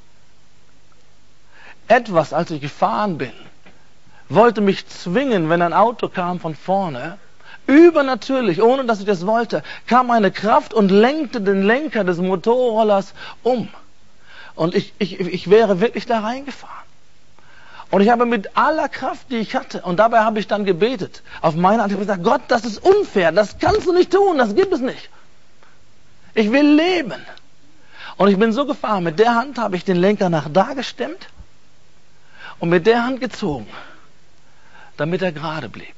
Etwas, als ich gefahren bin, wollte mich zwingen, wenn ein Auto kam von vorne, übernatürlich, ohne dass ich das wollte, kam eine Kraft und lenkte den Lenker des Motorrollers um. Und ich wäre wirklich da reingefahren. Und ich habe mit aller Kraft, die ich hatte, und dabei habe ich dann gebetet, auf meine Art, ich habe gesagt, Gott, das ist unfair, das kannst du nicht tun, das gibt es nicht. Ich will leben. Und ich bin so gefahren, mit der Hand habe ich den Lenker nach da gestemmt und mit der Hand gezogen, damit er gerade blieb.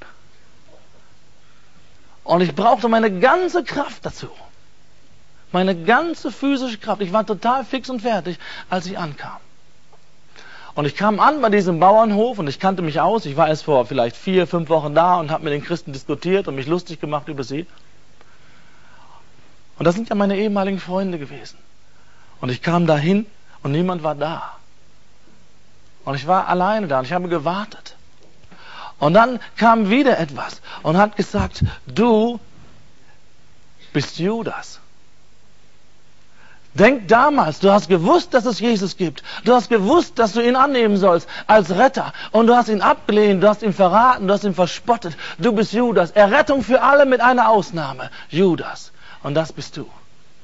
Und ich brauchte meine ganze Kraft dazu. Meine ganze physische Kraft. Ich war total fix und fertig, als ich ankam. Und ich kam an bei diesem Bauernhof und ich kannte mich aus. Ich war erst vor vielleicht 4, 5 Wochen da und habe mit den Christen diskutiert und mich lustig gemacht über sie. Und das sind ja meine ehemaligen Freunde gewesen. Und ich kam dahin und niemand war da. Und ich war alleine da und ich habe gewartet. Und dann kam wieder etwas und hat gesagt, du bist Judas. Denk damals, du hast gewusst, dass es Jesus gibt. Du hast gewusst, dass du ihn annehmen sollst als Retter. Und du hast ihn abgelehnt, du hast ihn verraten, du hast ihn verspottet. Du bist Judas. Errettung für alle mit einer Ausnahme. Judas. Und das bist du.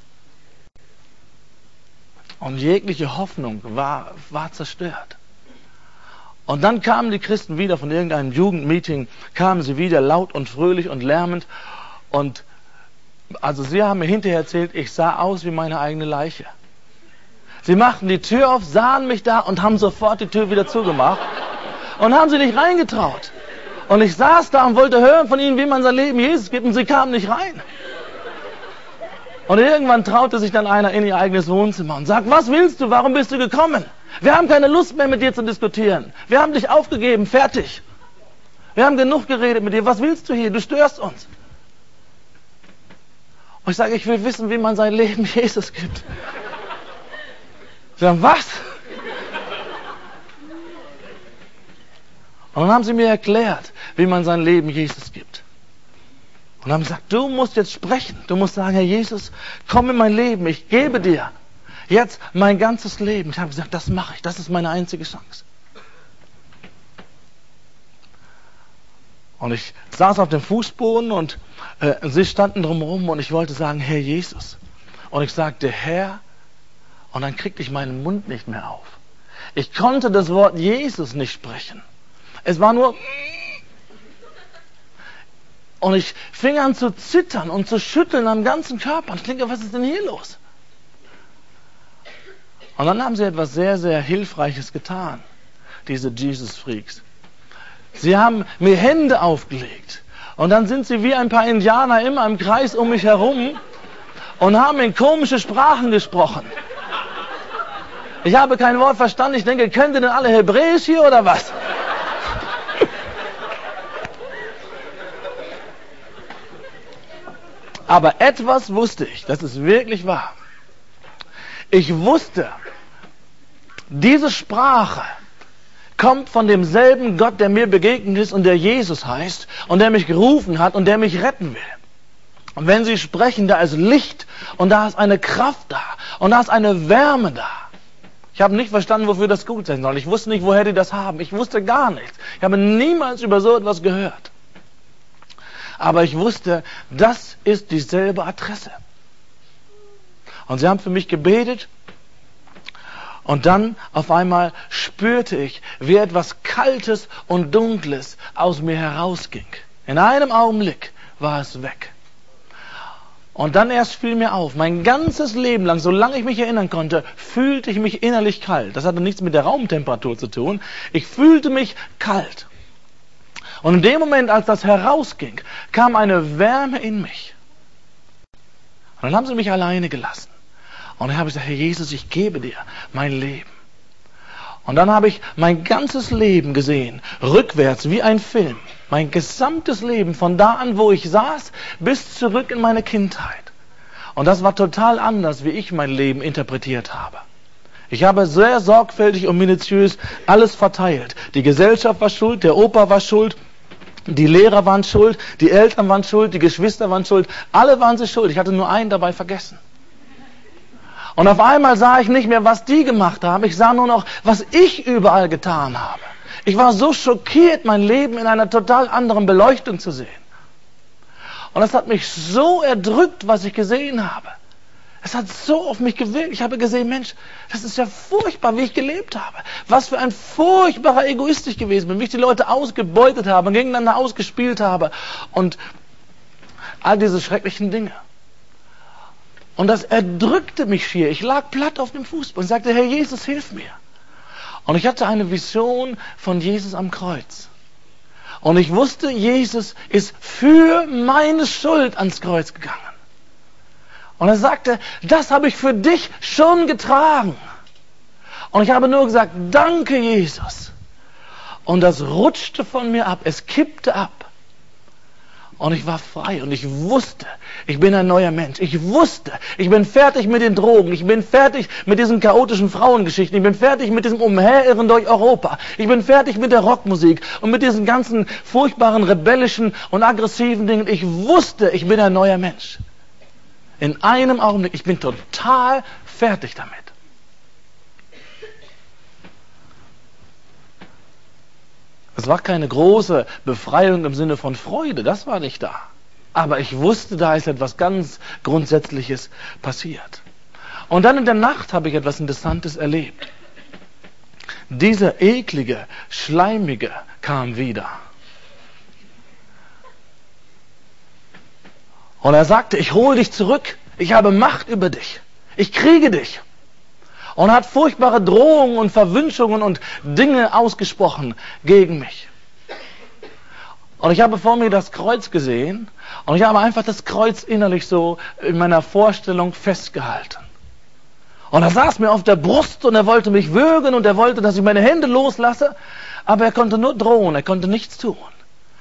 Und jegliche Hoffnung war zerstört. Und dann kamen die Christen wieder von irgendeinem Jugendmeeting, kamen sie wieder laut und fröhlich und lärmend. Und also sie haben mir hinterher erzählt, ich sah aus wie meine eigene Leiche. Sie machten die Tür auf, sahen mich da und haben sofort die Tür wieder zugemacht und haben sie nicht reingetraut. Und ich saß da und wollte hören von ihnen, wie man sein Leben Jesus gibt, und sie kamen nicht rein. Und irgendwann traute sich dann einer in ihr eigenes Wohnzimmer und sagt, was willst du, warum bist du gekommen? Wir haben keine Lust mehr mit dir zu diskutieren. Wir haben dich aufgegeben, fertig. Wir haben genug geredet mit dir, was willst du hier, du störst uns. Und ich sage, ich will wissen, wie man sein Leben Jesus gibt. Sie sagen, was? Und dann haben sie mir erklärt, wie man sein Leben Jesus gibt. Und haben gesagt, du musst jetzt sprechen. Du musst sagen, Herr Jesus, komm in mein Leben. Ich gebe dir jetzt mein ganzes Leben. Ich habe gesagt, das mache ich. Das ist meine einzige Chance. Und ich saß auf dem Fußboden und sie standen drumherum und ich wollte sagen, Herr Jesus. Und ich sagte, Herr, und dann kriegte ich meinen Mund nicht mehr auf. Ich konnte das Wort Jesus nicht sprechen. Es war nur... Und ich fing an zu zittern und zu schütteln am ganzen Körper. Und ich denke, was ist denn hier los? Und dann haben sie etwas sehr, sehr Hilfreiches getan, diese Jesus-Freaks. Sie haben mir Hände aufgelegt. Und dann sind sie wie ein paar Indianer immer im Kreis um mich herum und haben in komische Sprachen gesprochen. Ich habe kein Wort verstanden. Ich denke, könnt ihr denn alle Hebräisch hier oder was? Aber etwas wusste ich, das ist wirklich wahr. Ich wusste, diese Sprache kommt von demselben Gott, der mir begegnet ist und der Jesus heißt und der mich gerufen hat und der mich retten will. Und wenn sie sprechen, da ist Licht und da ist eine Kraft da und da ist eine Wärme da. Ich habe nicht verstanden, wofür das gut sein soll. Ich wusste nicht, woher die das haben. Ich wusste gar nichts. Ich habe niemals über so etwas gehört. Aber ich wusste, das ist dieselbe Adresse. Und sie haben für mich gebetet. Und dann auf einmal spürte ich, wie etwas Kaltes und Dunkles aus mir herausging. In einem Augenblick war es weg. Und dann erst fiel mir auf, mein ganzes Leben lang, solange ich mich erinnern konnte, fühlte ich mich innerlich kalt. Das hatte nichts mit der Raumtemperatur zu tun. Ich fühlte mich kalt. Und in dem Moment, als das herausging, kam eine Wärme in mich. Und dann haben sie mich alleine gelassen. Und dann habe ich gesagt, Herr Jesus, ich gebe dir mein Leben. Und dann habe ich mein ganzes Leben gesehen, rückwärts wie ein Film. Mein gesamtes Leben, von da an, wo ich saß, bis zurück in meine Kindheit. Und das war total anders, wie ich mein Leben interpretiert habe. Ich habe sehr sorgfältig und minutiös alles verteilt. Die Gesellschaft war schuld, der Opa war schuld, die Lehrer waren schuld, die Eltern waren schuld, die Geschwister waren schuld. Alle waren sie schuld. Ich hatte nur einen dabei vergessen. Und auf einmal sah ich nicht mehr, was die gemacht haben. Ich sah nur noch, was ich überall getan habe. Ich war so schockiert, mein Leben in einer total anderen Beleuchtung zu sehen. Und das hat mich so erdrückt, was ich gesehen habe. Es hat so auf mich gewirkt. Ich habe gesehen, Mensch, das ist ja furchtbar, wie ich gelebt habe. Was für ein furchtbarer Egoist ich gewesen bin, wie ich die Leute ausgebeutet habe und gegeneinander ausgespielt habe. Und all diese schrecklichen Dinge. Und das erdrückte mich schier. Ich lag platt auf dem Fußboden und sagte, Herr Jesus, hilf mir. Und ich hatte eine Vision von Jesus am Kreuz. Und ich wusste, Jesus ist für meine Schuld ans Kreuz gegangen. Und er sagte, das habe ich für dich schon getragen. Und ich habe nur gesagt, danke Jesus. Und das rutschte von mir ab, es kippte ab. Und ich war frei und ich wusste, ich bin ein neuer Mensch. Ich wusste, ich bin fertig mit den Drogen. Ich bin fertig mit diesen chaotischen Frauengeschichten. Ich bin fertig mit diesem Umherirren durch Europa. Ich bin fertig mit der Rockmusik und mit diesen ganzen furchtbaren, rebellischen und aggressiven Dingen. Ich wusste, ich bin ein neuer Mensch. In einem Augenblick, ich bin total fertig damit. Es war keine große Befreiung im Sinne von Freude, das war nicht da. Aber ich wusste, da ist etwas ganz Grundsätzliches passiert. Und dann in der Nacht habe ich etwas Interessantes erlebt. Dieser eklige, schleimige kam wieder. Und er sagte, ich hole dich zurück, ich habe Macht über dich, ich kriege dich. Und hat furchtbare Drohungen und Verwünschungen und Dinge ausgesprochen gegen mich. Und ich habe vor mir das Kreuz gesehen und ich habe einfach das Kreuz innerlich so in meiner Vorstellung festgehalten. Und er saß mir auf der Brust und er wollte mich würgen und er wollte, dass ich meine Hände loslasse, aber er konnte nur drohen, er konnte nichts tun.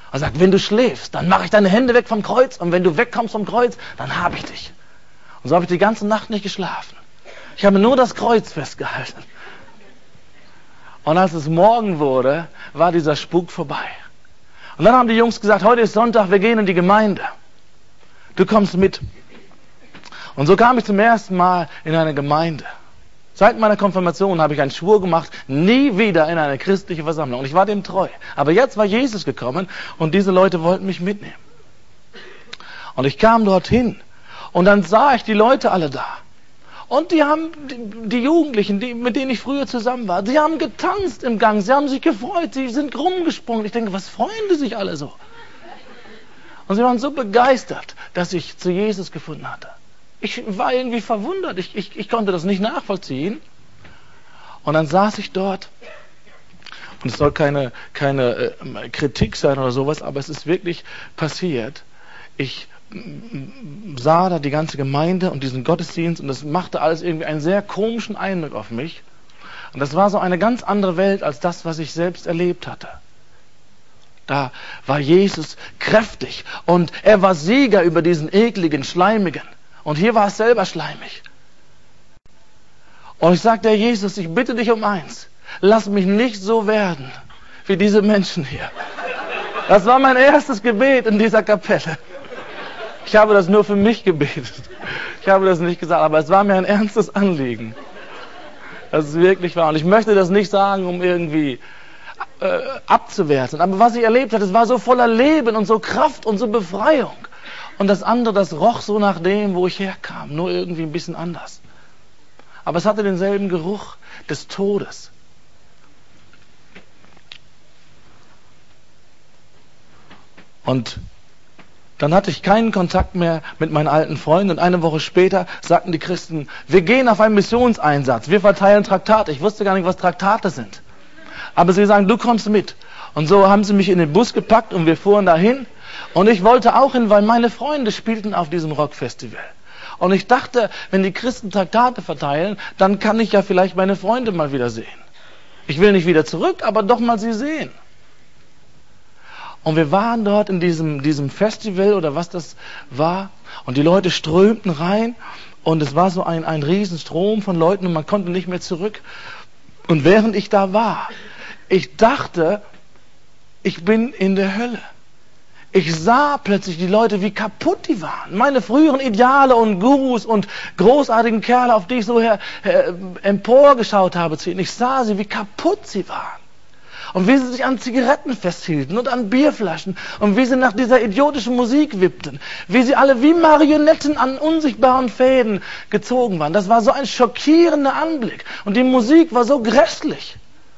Er sagt, wenn du schläfst, dann mache ich deine Hände weg vom Kreuz und wenn du wegkommst vom Kreuz, dann habe ich dich. Und so habe ich die ganze Nacht nicht geschlafen. Ich habe nur das Kreuz festgehalten. Und als es Morgen wurde, war dieser Spuk vorbei. Und dann haben die Jungs gesagt, heute ist Sonntag, wir gehen in die Gemeinde. Du kommst mit. Und so kam ich zum ersten Mal in eine Gemeinde. Seit meiner Konfirmation habe ich einen Schwur gemacht, nie wieder in eine christliche Versammlung. Und ich war dem treu. Aber jetzt war Jesus gekommen und diese Leute wollten mich mitnehmen. Und ich kam dorthin und dann sah ich die Leute alle da. Und die haben, die Jugendlichen, mit denen ich früher zusammen war, die haben getanzt im Gang, sie haben sich gefreut, sie sind rumgesprungen. Ich denke, was freuen die sich alle so? Und sie waren so begeistert, dass ich zu Jesus gefunden hatte. Ich war irgendwie verwundert, ich konnte das nicht nachvollziehen. Und dann saß ich dort, und es soll keine Kritik sein oder sowas, aber es ist wirklich passiert. Ich sah da die ganze Gemeinde und diesen Gottesdienst und das machte alles irgendwie einen sehr komischen Eindruck auf mich. Und das war so eine ganz andere Welt als das, was ich selbst erlebt hatte. Da war Jesus kräftig und er war Sieger über diesen ekligen, schleimigen. Und hier war es selber schleimig. Und ich sagte, Herr Jesus, ich bitte dich um eins. Lass mich nicht so werden wie diese Menschen hier. Das war mein erstes Gebet in dieser Kapelle. Ich habe das nur für mich gebetet. Ich habe das nicht gesagt, aber es war mir ein ernstes Anliegen. Das ist wirklich wahr. Und ich möchte das nicht sagen, um irgendwie abzuwerten. Aber was ich erlebt habe, es war so voller Leben und so Kraft und so Befreiung. Und das andere, das roch so nach dem, wo ich herkam, nur irgendwie ein bisschen anders. Aber es hatte denselben Geruch des Todes. Und dann hatte ich keinen Kontakt mehr mit meinen alten Freunden. Und eine Woche später sagten die Christen, wir gehen auf einen Missionseinsatz, wir verteilen Traktate. Ich wusste gar nicht, was Traktate sind. Aber sie sagen, du kommst mit. Und so haben sie mich in den Bus gepackt und wir fuhren dahin. Und ich wollte auch hin, weil meine Freunde spielten auf diesem Rockfestival. Und ich dachte, wenn die Christen Traktate verteilen, dann kann ich ja vielleicht meine Freunde mal wieder sehen. Ich will nicht wieder zurück, aber doch mal sie sehen. Und wir waren dort in diesem Festival oder was das war. Und die Leute strömten rein. Und es war so ein Riesenstrom von Leuten und man konnte nicht mehr zurück. Und während ich da war, ich dachte, ich bin in der Hölle. Ich sah plötzlich die Leute, wie kaputt die waren. Meine früheren Ideale und Gurus und großartigen Kerle, auf die ich so emporgeschaut habe zu ihnen. Ich sah sie, wie kaputt sie waren. Und wie sie sich an Zigaretten festhielten und an Bierflaschen. Und wie sie nach dieser idiotischen Musik wippten. Wie sie alle wie Marionetten an unsichtbaren Fäden gezogen waren. Das war so ein schockierender Anblick. Und die Musik war so grässlich,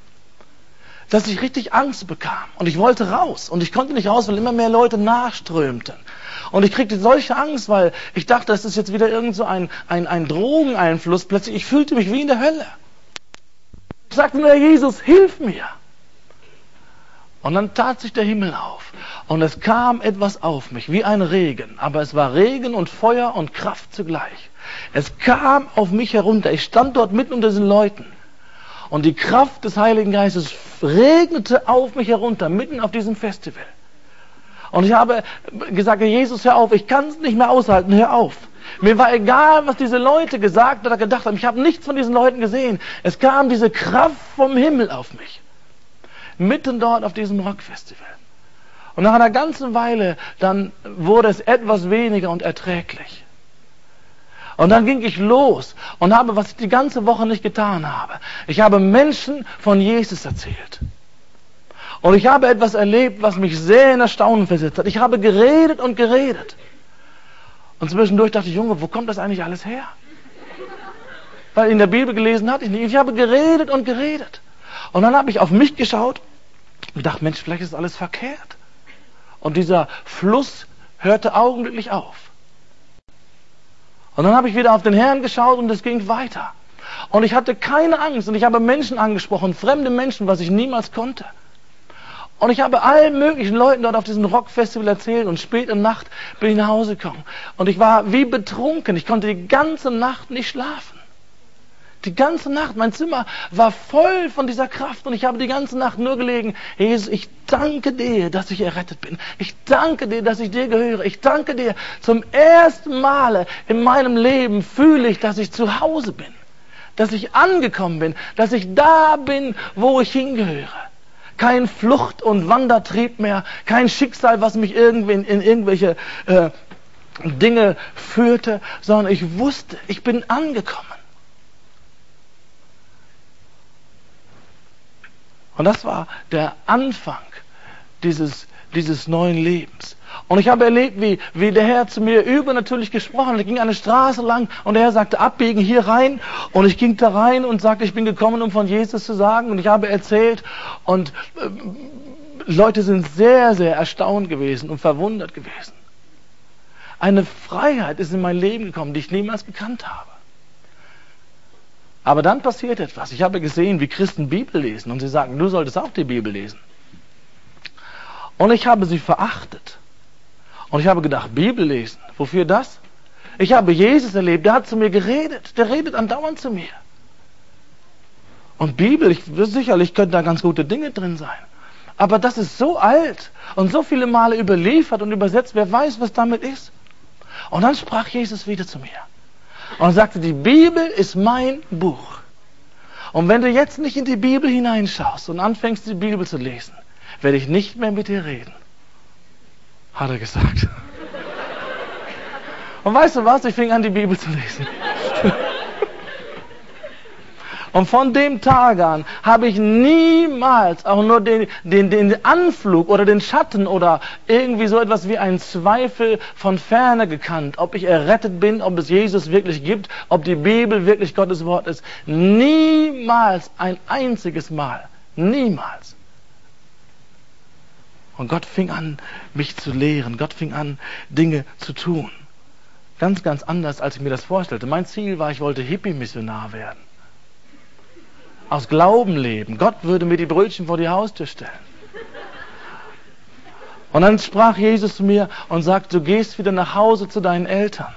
dass ich richtig Angst bekam. Und ich wollte raus. Und ich konnte nicht raus, weil immer mehr Leute nachströmten. Und ich kriegte solche Angst, weil ich dachte, das ist jetzt wieder irgend so ein Drogeneinfluss. Plötzlich, ich fühlte mich wie in der Hölle. Ich sagte nur, Herr Jesus, hilf mir. Und dann tat sich der Himmel auf. Und es kam etwas auf mich, wie ein Regen. Aber es war Regen und Feuer und Kraft zugleich. Es kam auf mich herunter. Ich stand dort mitten unter diesen Leuten. Und die Kraft des Heiligen Geistes regnete auf mich herunter, mitten auf diesem Festival. Und ich habe gesagt, Jesus, hör auf, ich kann es nicht mehr aushalten, hör auf. Mir war egal, was diese Leute gesagt oder gedacht haben. Ich habe nichts von diesen Leuten gesehen. Es kam diese Kraft vom Himmel auf mich. Mitten dort auf diesem Rockfestival. Und nach einer ganzen Weile, dann wurde es etwas weniger und erträglich. Und dann ging ich los und habe, was ich die ganze Woche nicht getan habe. Ich habe Menschen von Jesus erzählt. Und ich habe etwas erlebt, was mich sehr in Erstaunen versetzt hat. Ich habe geredet und geredet. Und zwischendurch dachte ich, Junge, wo kommt das eigentlich alles her? Weil in der Bibel gelesen hatte ich nicht. Ich habe geredet und geredet. Und dann habe ich auf mich geschaut und gedacht, Mensch, vielleicht ist alles verkehrt. Und dieser Fluss hörte augenblicklich auf. Und dann habe ich wieder auf den Herrn geschaut und es ging weiter. Und ich hatte keine Angst und ich habe Menschen angesprochen, fremde Menschen, was ich niemals konnte. Und ich habe allen möglichen Leuten dort auf diesem Rockfestival erzählt und spät in der Nacht bin ich nach Hause gekommen. Und ich war wie betrunken, ich konnte die ganze Nacht nicht schlafen. Die ganze Nacht, mein Zimmer war voll von dieser Kraft und ich habe die ganze Nacht nur gelegen. Jesus, ich danke dir, dass ich errettet bin. Ich danke dir, dass ich dir gehöre. Ich danke dir, zum ersten Mal in meinem Leben fühle ich, dass ich zu Hause bin. Dass ich angekommen bin. Dass ich da bin, wo ich hingehöre. Kein Flucht- und Wandertrieb mehr. Kein Schicksal, was mich irgendwie in irgendwelche Dinge führte. Sondern ich wusste, ich bin angekommen. Und das war der Anfang dieses neuen Lebens. Und ich habe erlebt, wie der Herr zu mir übernatürlich gesprochen hat. Er ging eine Straße lang und der Herr sagte, abbiegen hier rein. Und ich ging da rein und sagte, ich bin gekommen, um von Jesus zu sagen. Und ich habe erzählt und Leute sind sehr, sehr erstaunt gewesen und verwundert gewesen. Eine Freiheit ist in mein Leben gekommen, die ich niemals gekannt habe. Aber dann passiert etwas. Ich habe gesehen, wie Christen Bibel lesen und sie sagen, du solltest auch die Bibel lesen. Und ich habe sie verachtet. Und ich habe gedacht, Bibel lesen, wofür das? Ich habe Jesus erlebt, der hat zu mir geredet. Der redet andauernd zu mir. Und Bibel, sicherlich können da ganz gute Dinge drin sein. Aber das ist so alt und so viele Male überliefert und übersetzt, wer weiß, was damit ist. Und dann sprach Jesus wieder zu mir. Und sagte, die Bibel ist mein Buch. Und wenn du jetzt nicht in die Bibel hineinschaust und anfängst, die Bibel zu lesen, werde ich nicht mehr mit dir reden. Hat er gesagt. Und weißt du was? Ich fing an, die Bibel zu lesen. Und von dem Tag an habe ich niemals auch nur den Anflug oder den Schatten oder irgendwie so etwas wie einen Zweifel von Ferne gekannt, ob ich errettet bin, ob es Jesus wirklich gibt, ob die Bibel wirklich Gottes Wort ist. Niemals, ein einziges Mal. Niemals. Und Gott fing an, mich zu lehren. Gott fing an, Dinge zu tun. Ganz, ganz anders, als ich mir das vorstellte. Mein Ziel war, ich wollte Hippie-Missionar werden. Aus Glauben leben. Gott würde mir die Brötchen vor die Haustür stellen. Und dann sprach Jesus zu mir und sagte, du gehst wieder nach Hause zu deinen Eltern.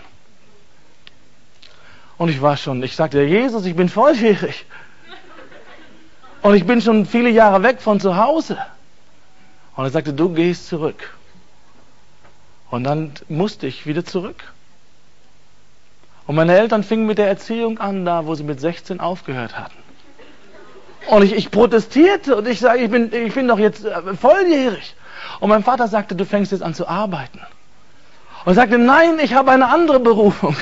Und ich sagte, Jesus, ich bin volljährig. Und ich bin schon viele Jahre weg von zu Hause. Und er sagte, du gehst zurück. Und dann musste ich wieder zurück. Und meine Eltern fingen mit der Erziehung an, da wo sie mit 16 aufgehört hatten. Und ich protestierte und ich sage, ich bin doch jetzt volljährig. Und mein Vater sagte, du fängst jetzt an zu arbeiten. Und ich sagte, nein, ich habe eine andere Berufung.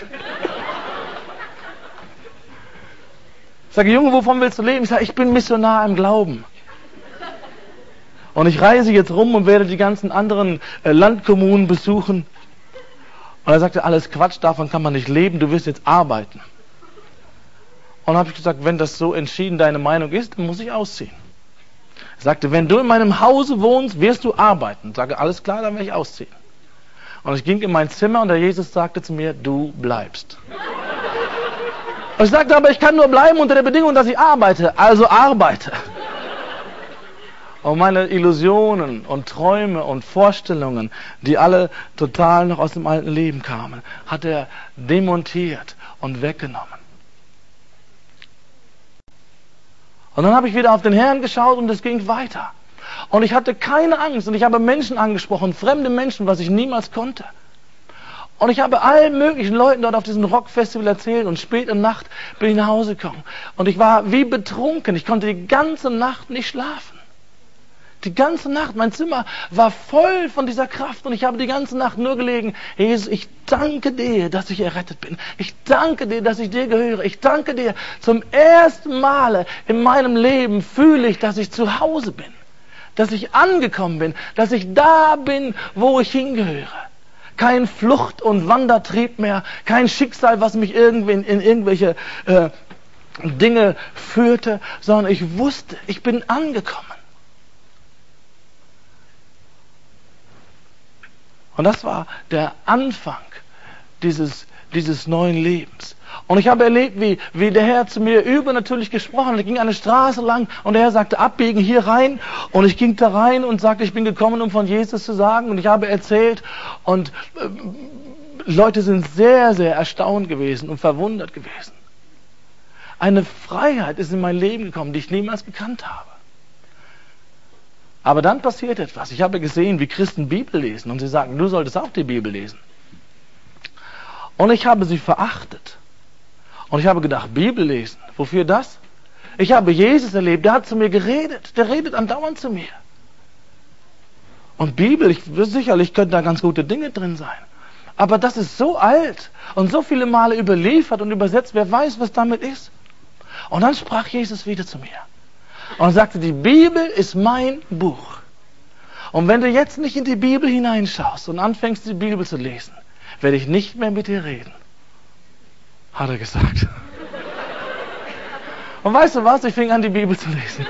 Ich sage, Junge, wovon willst du leben? Ich sage, ich bin Missionar im Glauben. Und ich reise jetzt rum und werde die ganzen anderen Landkommunen besuchen. Und er sagte, alles Quatsch, davon kann man nicht leben, du wirst jetzt arbeiten. Und dann habe ich gesagt, wenn das so entschieden deine Meinung ist, dann muss ich ausziehen. Er sagte, wenn du in meinem Hause wohnst, wirst du arbeiten. Ich sage, alles klar, dann werde ich ausziehen. Und ich ging in mein Zimmer und der Jesus sagte zu mir, du bleibst. Und ich sagte, aber ich kann nur bleiben unter der Bedingung, dass ich arbeite. Also arbeite. Und meine Illusionen und Träume und Vorstellungen, die alle total noch aus dem alten Leben kamen, hat er demontiert und weggenommen. Und dann habe ich wieder auf den Herrn geschaut und es ging weiter. Und ich hatte keine Angst und ich habe Menschen angesprochen, fremde Menschen, was ich niemals konnte. Und ich habe allen möglichen Leuten dort auf diesem Rockfestival erzählt und spät in der Nacht bin ich nach Hause gekommen. Und ich war wie betrunken, ich konnte die ganze Nacht nicht schlafen. Die ganze Nacht, mein Zimmer war voll von dieser Kraft und ich habe die ganze Nacht nur gelegen. Jesus, ich danke dir, dass ich errettet bin. Ich danke dir, dass ich dir gehöre. Ich danke dir, zum ersten Mal in meinem Leben fühle ich, dass ich zu Hause bin. Dass ich angekommen bin. Dass ich da bin, wo ich hingehöre. Kein Flucht- und Wandertrieb mehr. Kein Schicksal, was mich irgendwie in irgendwelche Dinge führte. Sondern ich wusste, ich bin angekommen. Und das war der Anfang dieses neuen Lebens. Und ich habe erlebt, wie der Herr zu mir übernatürlich gesprochen hat. Er ging eine Straße lang und der Herr sagte, abbiegen hier rein. Und ich ging da rein und sagte, ich bin gekommen, um von Jesus zu sagen. Und ich habe erzählt und Leute sind sehr, sehr erstaunt gewesen und verwundert gewesen. Eine Freiheit ist in mein Leben gekommen, die ich niemals gekannt habe. Aber dann passiert etwas. Ich habe gesehen, wie Christen Bibel lesen und sie sagen, du solltest auch die Bibel lesen. Und ich habe sie verachtet. Und ich habe gedacht, Bibel lesen, wofür das? Ich habe Jesus erlebt, der hat zu mir geredet. Der redet andauernd zu mir. Und Bibel, sicherlich könnten da ganz gute Dinge drin sein. Aber das ist so alt und so viele Male überliefert und übersetzt, wer weiß, was damit ist. Und dann sprach Jesus wieder zu mir und sagte, die Bibel ist mein Buch. Und wenn du jetzt nicht in die Bibel hineinschaust und anfängst, die Bibel zu lesen, werde ich nicht mehr mit dir reden. Hat er gesagt. Und weißt du was? Ich fing an, die Bibel zu lesen.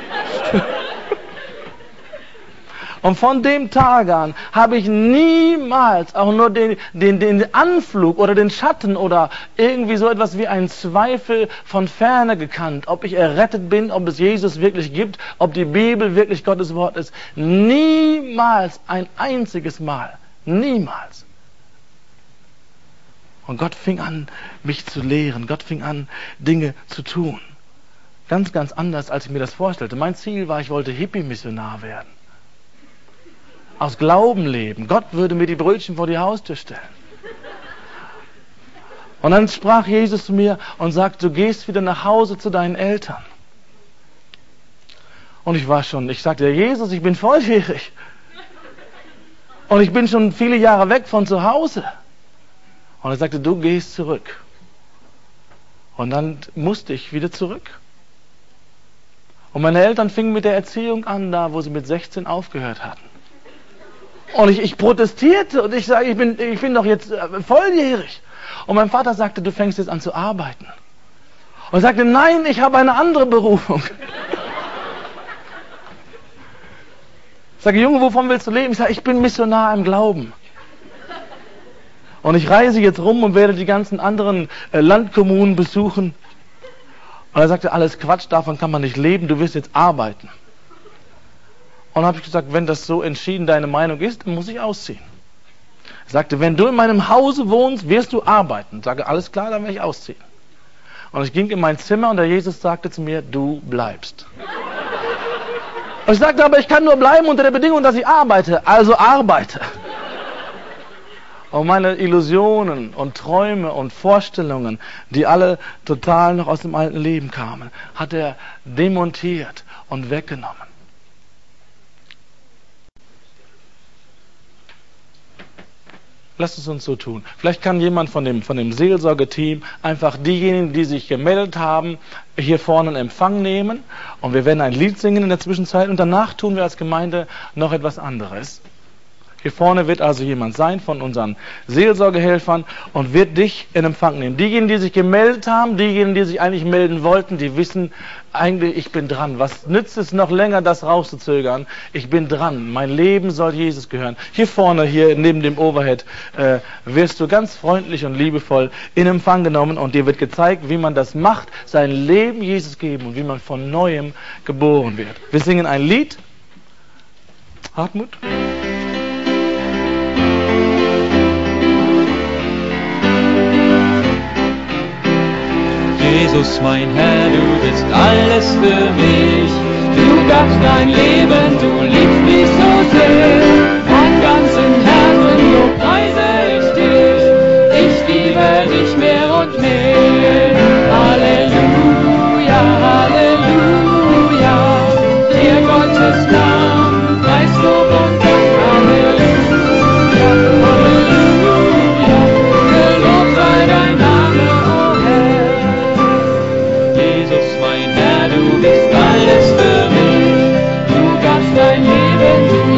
Und von dem Tag an habe ich niemals auch nur den Anflug oder den Schatten oder irgendwie so etwas wie einen Zweifel von Ferne gekannt, ob ich errettet bin, ob es Jesus wirklich gibt, ob die Bibel wirklich Gottes Wort ist. Niemals, ein einziges Mal. Niemals. Und Gott fing an, mich zu lehren. Gott fing an, Dinge zu tun. Ganz, ganz anders, als ich mir das vorstellte. Mein Ziel war, ich wollte Hippie-Missionar werden. Aus Glauben leben. Gott würde mir die Brötchen vor die Haustür stellen. Und dann sprach Jesus zu mir und sagte, du gehst wieder nach Hause zu deinen Eltern. Und ich sagte, Jesus, ich bin volljährig. Und ich bin schon viele Jahre weg von zu Hause. Und er sagte, du gehst zurück. Und dann musste ich wieder zurück. Und meine Eltern fingen mit der Erziehung an, da wo sie mit 16 aufgehört hatten. Und ich protestierte und ich sage, ich bin doch jetzt volljährig. Und mein Vater sagte, du fängst jetzt an zu arbeiten. Und ich sagte, nein, ich habe eine andere Berufung. Ich sage, Junge, wovon willst du leben? Ich sage, ich bin Missionar im Glauben. Und ich reise jetzt rum und werde die ganzen anderen Landkommunen besuchen. Und er sagte, alles Quatsch, davon kann man nicht leben, du wirst jetzt arbeiten. Und dann habe ich gesagt, wenn das so entschieden deine Meinung ist, dann muss ich ausziehen. Er sagte, wenn du in meinem Hause wohnst, wirst du arbeiten. Ich sage, alles klar, dann werde ich ausziehen. Und ich ging in mein Zimmer und der Jesus sagte zu mir, du bleibst. Und ich sagte, aber ich kann nur bleiben unter der Bedingung, dass ich arbeite. Also arbeite. Und meine Illusionen und Träume und Vorstellungen, die alle total noch aus dem alten Leben kamen, hat er demontiert und weggenommen. Lasst es uns so tun. Vielleicht kann jemand von dem Seelsorgeteam einfach diejenigen, die sich gemeldet haben, hier vorne in Empfang nehmen. Und wir werden ein Lied singen in der Zwischenzeit. Und danach tun wir als Gemeinde noch etwas anderes. Hier vorne wird also jemand sein von unseren Seelsorgehelfern und wird dich in Empfang nehmen. Diejenigen, die sich gemeldet haben, diejenigen, die sich eigentlich melden wollten, die wissen eigentlich, ich bin dran. Was nützt es noch länger, das rauszuzögern? Ich bin dran. Mein Leben soll Jesus gehören. Hier vorne, hier neben dem Overhead, wirst du ganz freundlich und liebevoll in Empfang genommen und dir wird gezeigt, wie man das macht, sein Leben Jesus geben und wie man von Neuem geboren wird. Wir singen ein Lied. Hartmut? Jesus, mein Herr, du bist alles für mich. Du gabst dein Leben, du liebst mich so sehr. Von ganzem Herzen so preise ich dich. Ich liebe dich mehr und mehr. Halleluja, Halleluja. Dir Gottes Namen, Preis, Lob und Dank. Halleluja, Halleluja. Gelobt sei dein Name, o Herr. Jesus, mein Herr, du bist alles für mich. Du gabst dein Leben, du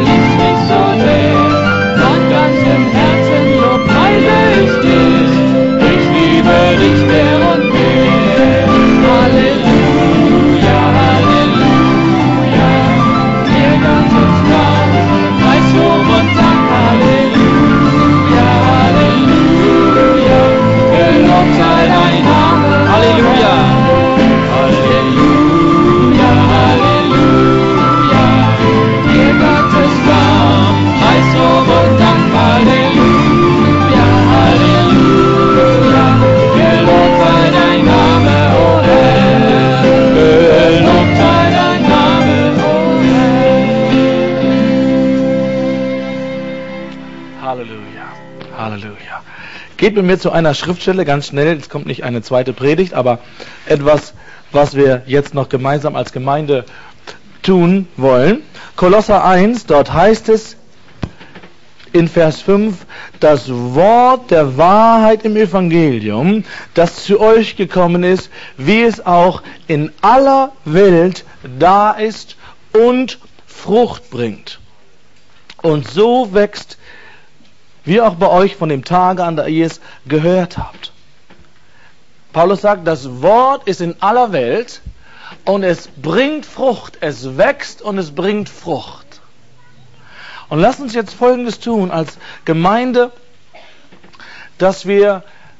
Geht mit mir zu einer Schriftstelle ganz schnell, es kommt nicht eine zweite Predigt, aber etwas, was wir jetzt noch gemeinsam als Gemeinde tun wollen. Kolosser 1, dort heißt es in Vers 5, das Wort der Wahrheit im Evangelium, das zu euch gekommen ist, wie es auch in aller Welt da ist und Frucht bringt. Und so wächst, wie auch bei euch von dem Tage an, da ihr es gehört habt. Paulus sagt, das Wort ist in aller Welt und es bringt Frucht. Es wächst und es bringt Frucht. Und lasst uns jetzt Folgendes tun als Gemeinde, dass wir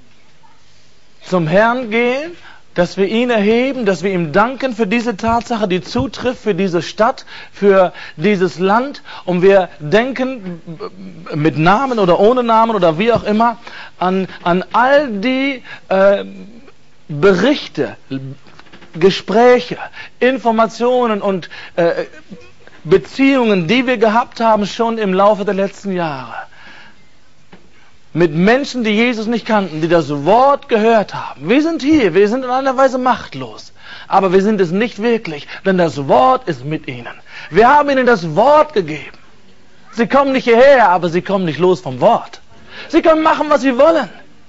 zum Herrn gehen, dass wir ihn erheben, dass wir ihm danken für diese Tatsache, die zutrifft für diese Stadt, für dieses Land. Und wir denken mit Namen oder ohne Namen oder wie auch immer an all die Berichte, Gespräche, Informationen und Beziehungen, die wir gehabt haben schon im Laufe der letzten Jahre. Mit Menschen, die Jesus nicht kannten, die das Wort gehört haben. Wir sind hier, wir sind in einer Weise machtlos. Aber wir sind es nicht wirklich, denn das Wort ist mit ihnen. Wir haben ihnen das Wort gegeben. Sie kommen nicht hierher, aber sie kommen nicht los vom Wort. Sie können machen, was sie wollen.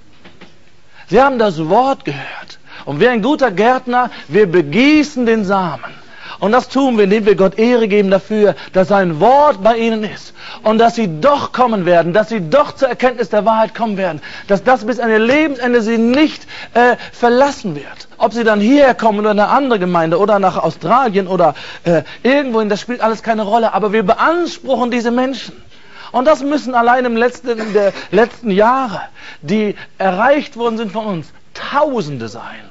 Sie haben das Wort gehört. Und wie ein guter Gärtner, wir begießen den Samen. Und das tun wir, indem wir Gott Ehre geben dafür, dass sein Wort bei ihnen ist. Und dass sie doch kommen werden, dass sie doch zur Erkenntnis der Wahrheit kommen werden. Dass das bis an ihr Lebensende sie nicht verlassen wird. Ob sie dann hierher kommen oder in eine andere Gemeinde oder nach Australien oder irgendwohin, das spielt alles keine Rolle. Aber wir beanspruchen diese Menschen. Und das müssen allein in der letzten Jahre, die erreicht worden sind von uns, Tausende sein.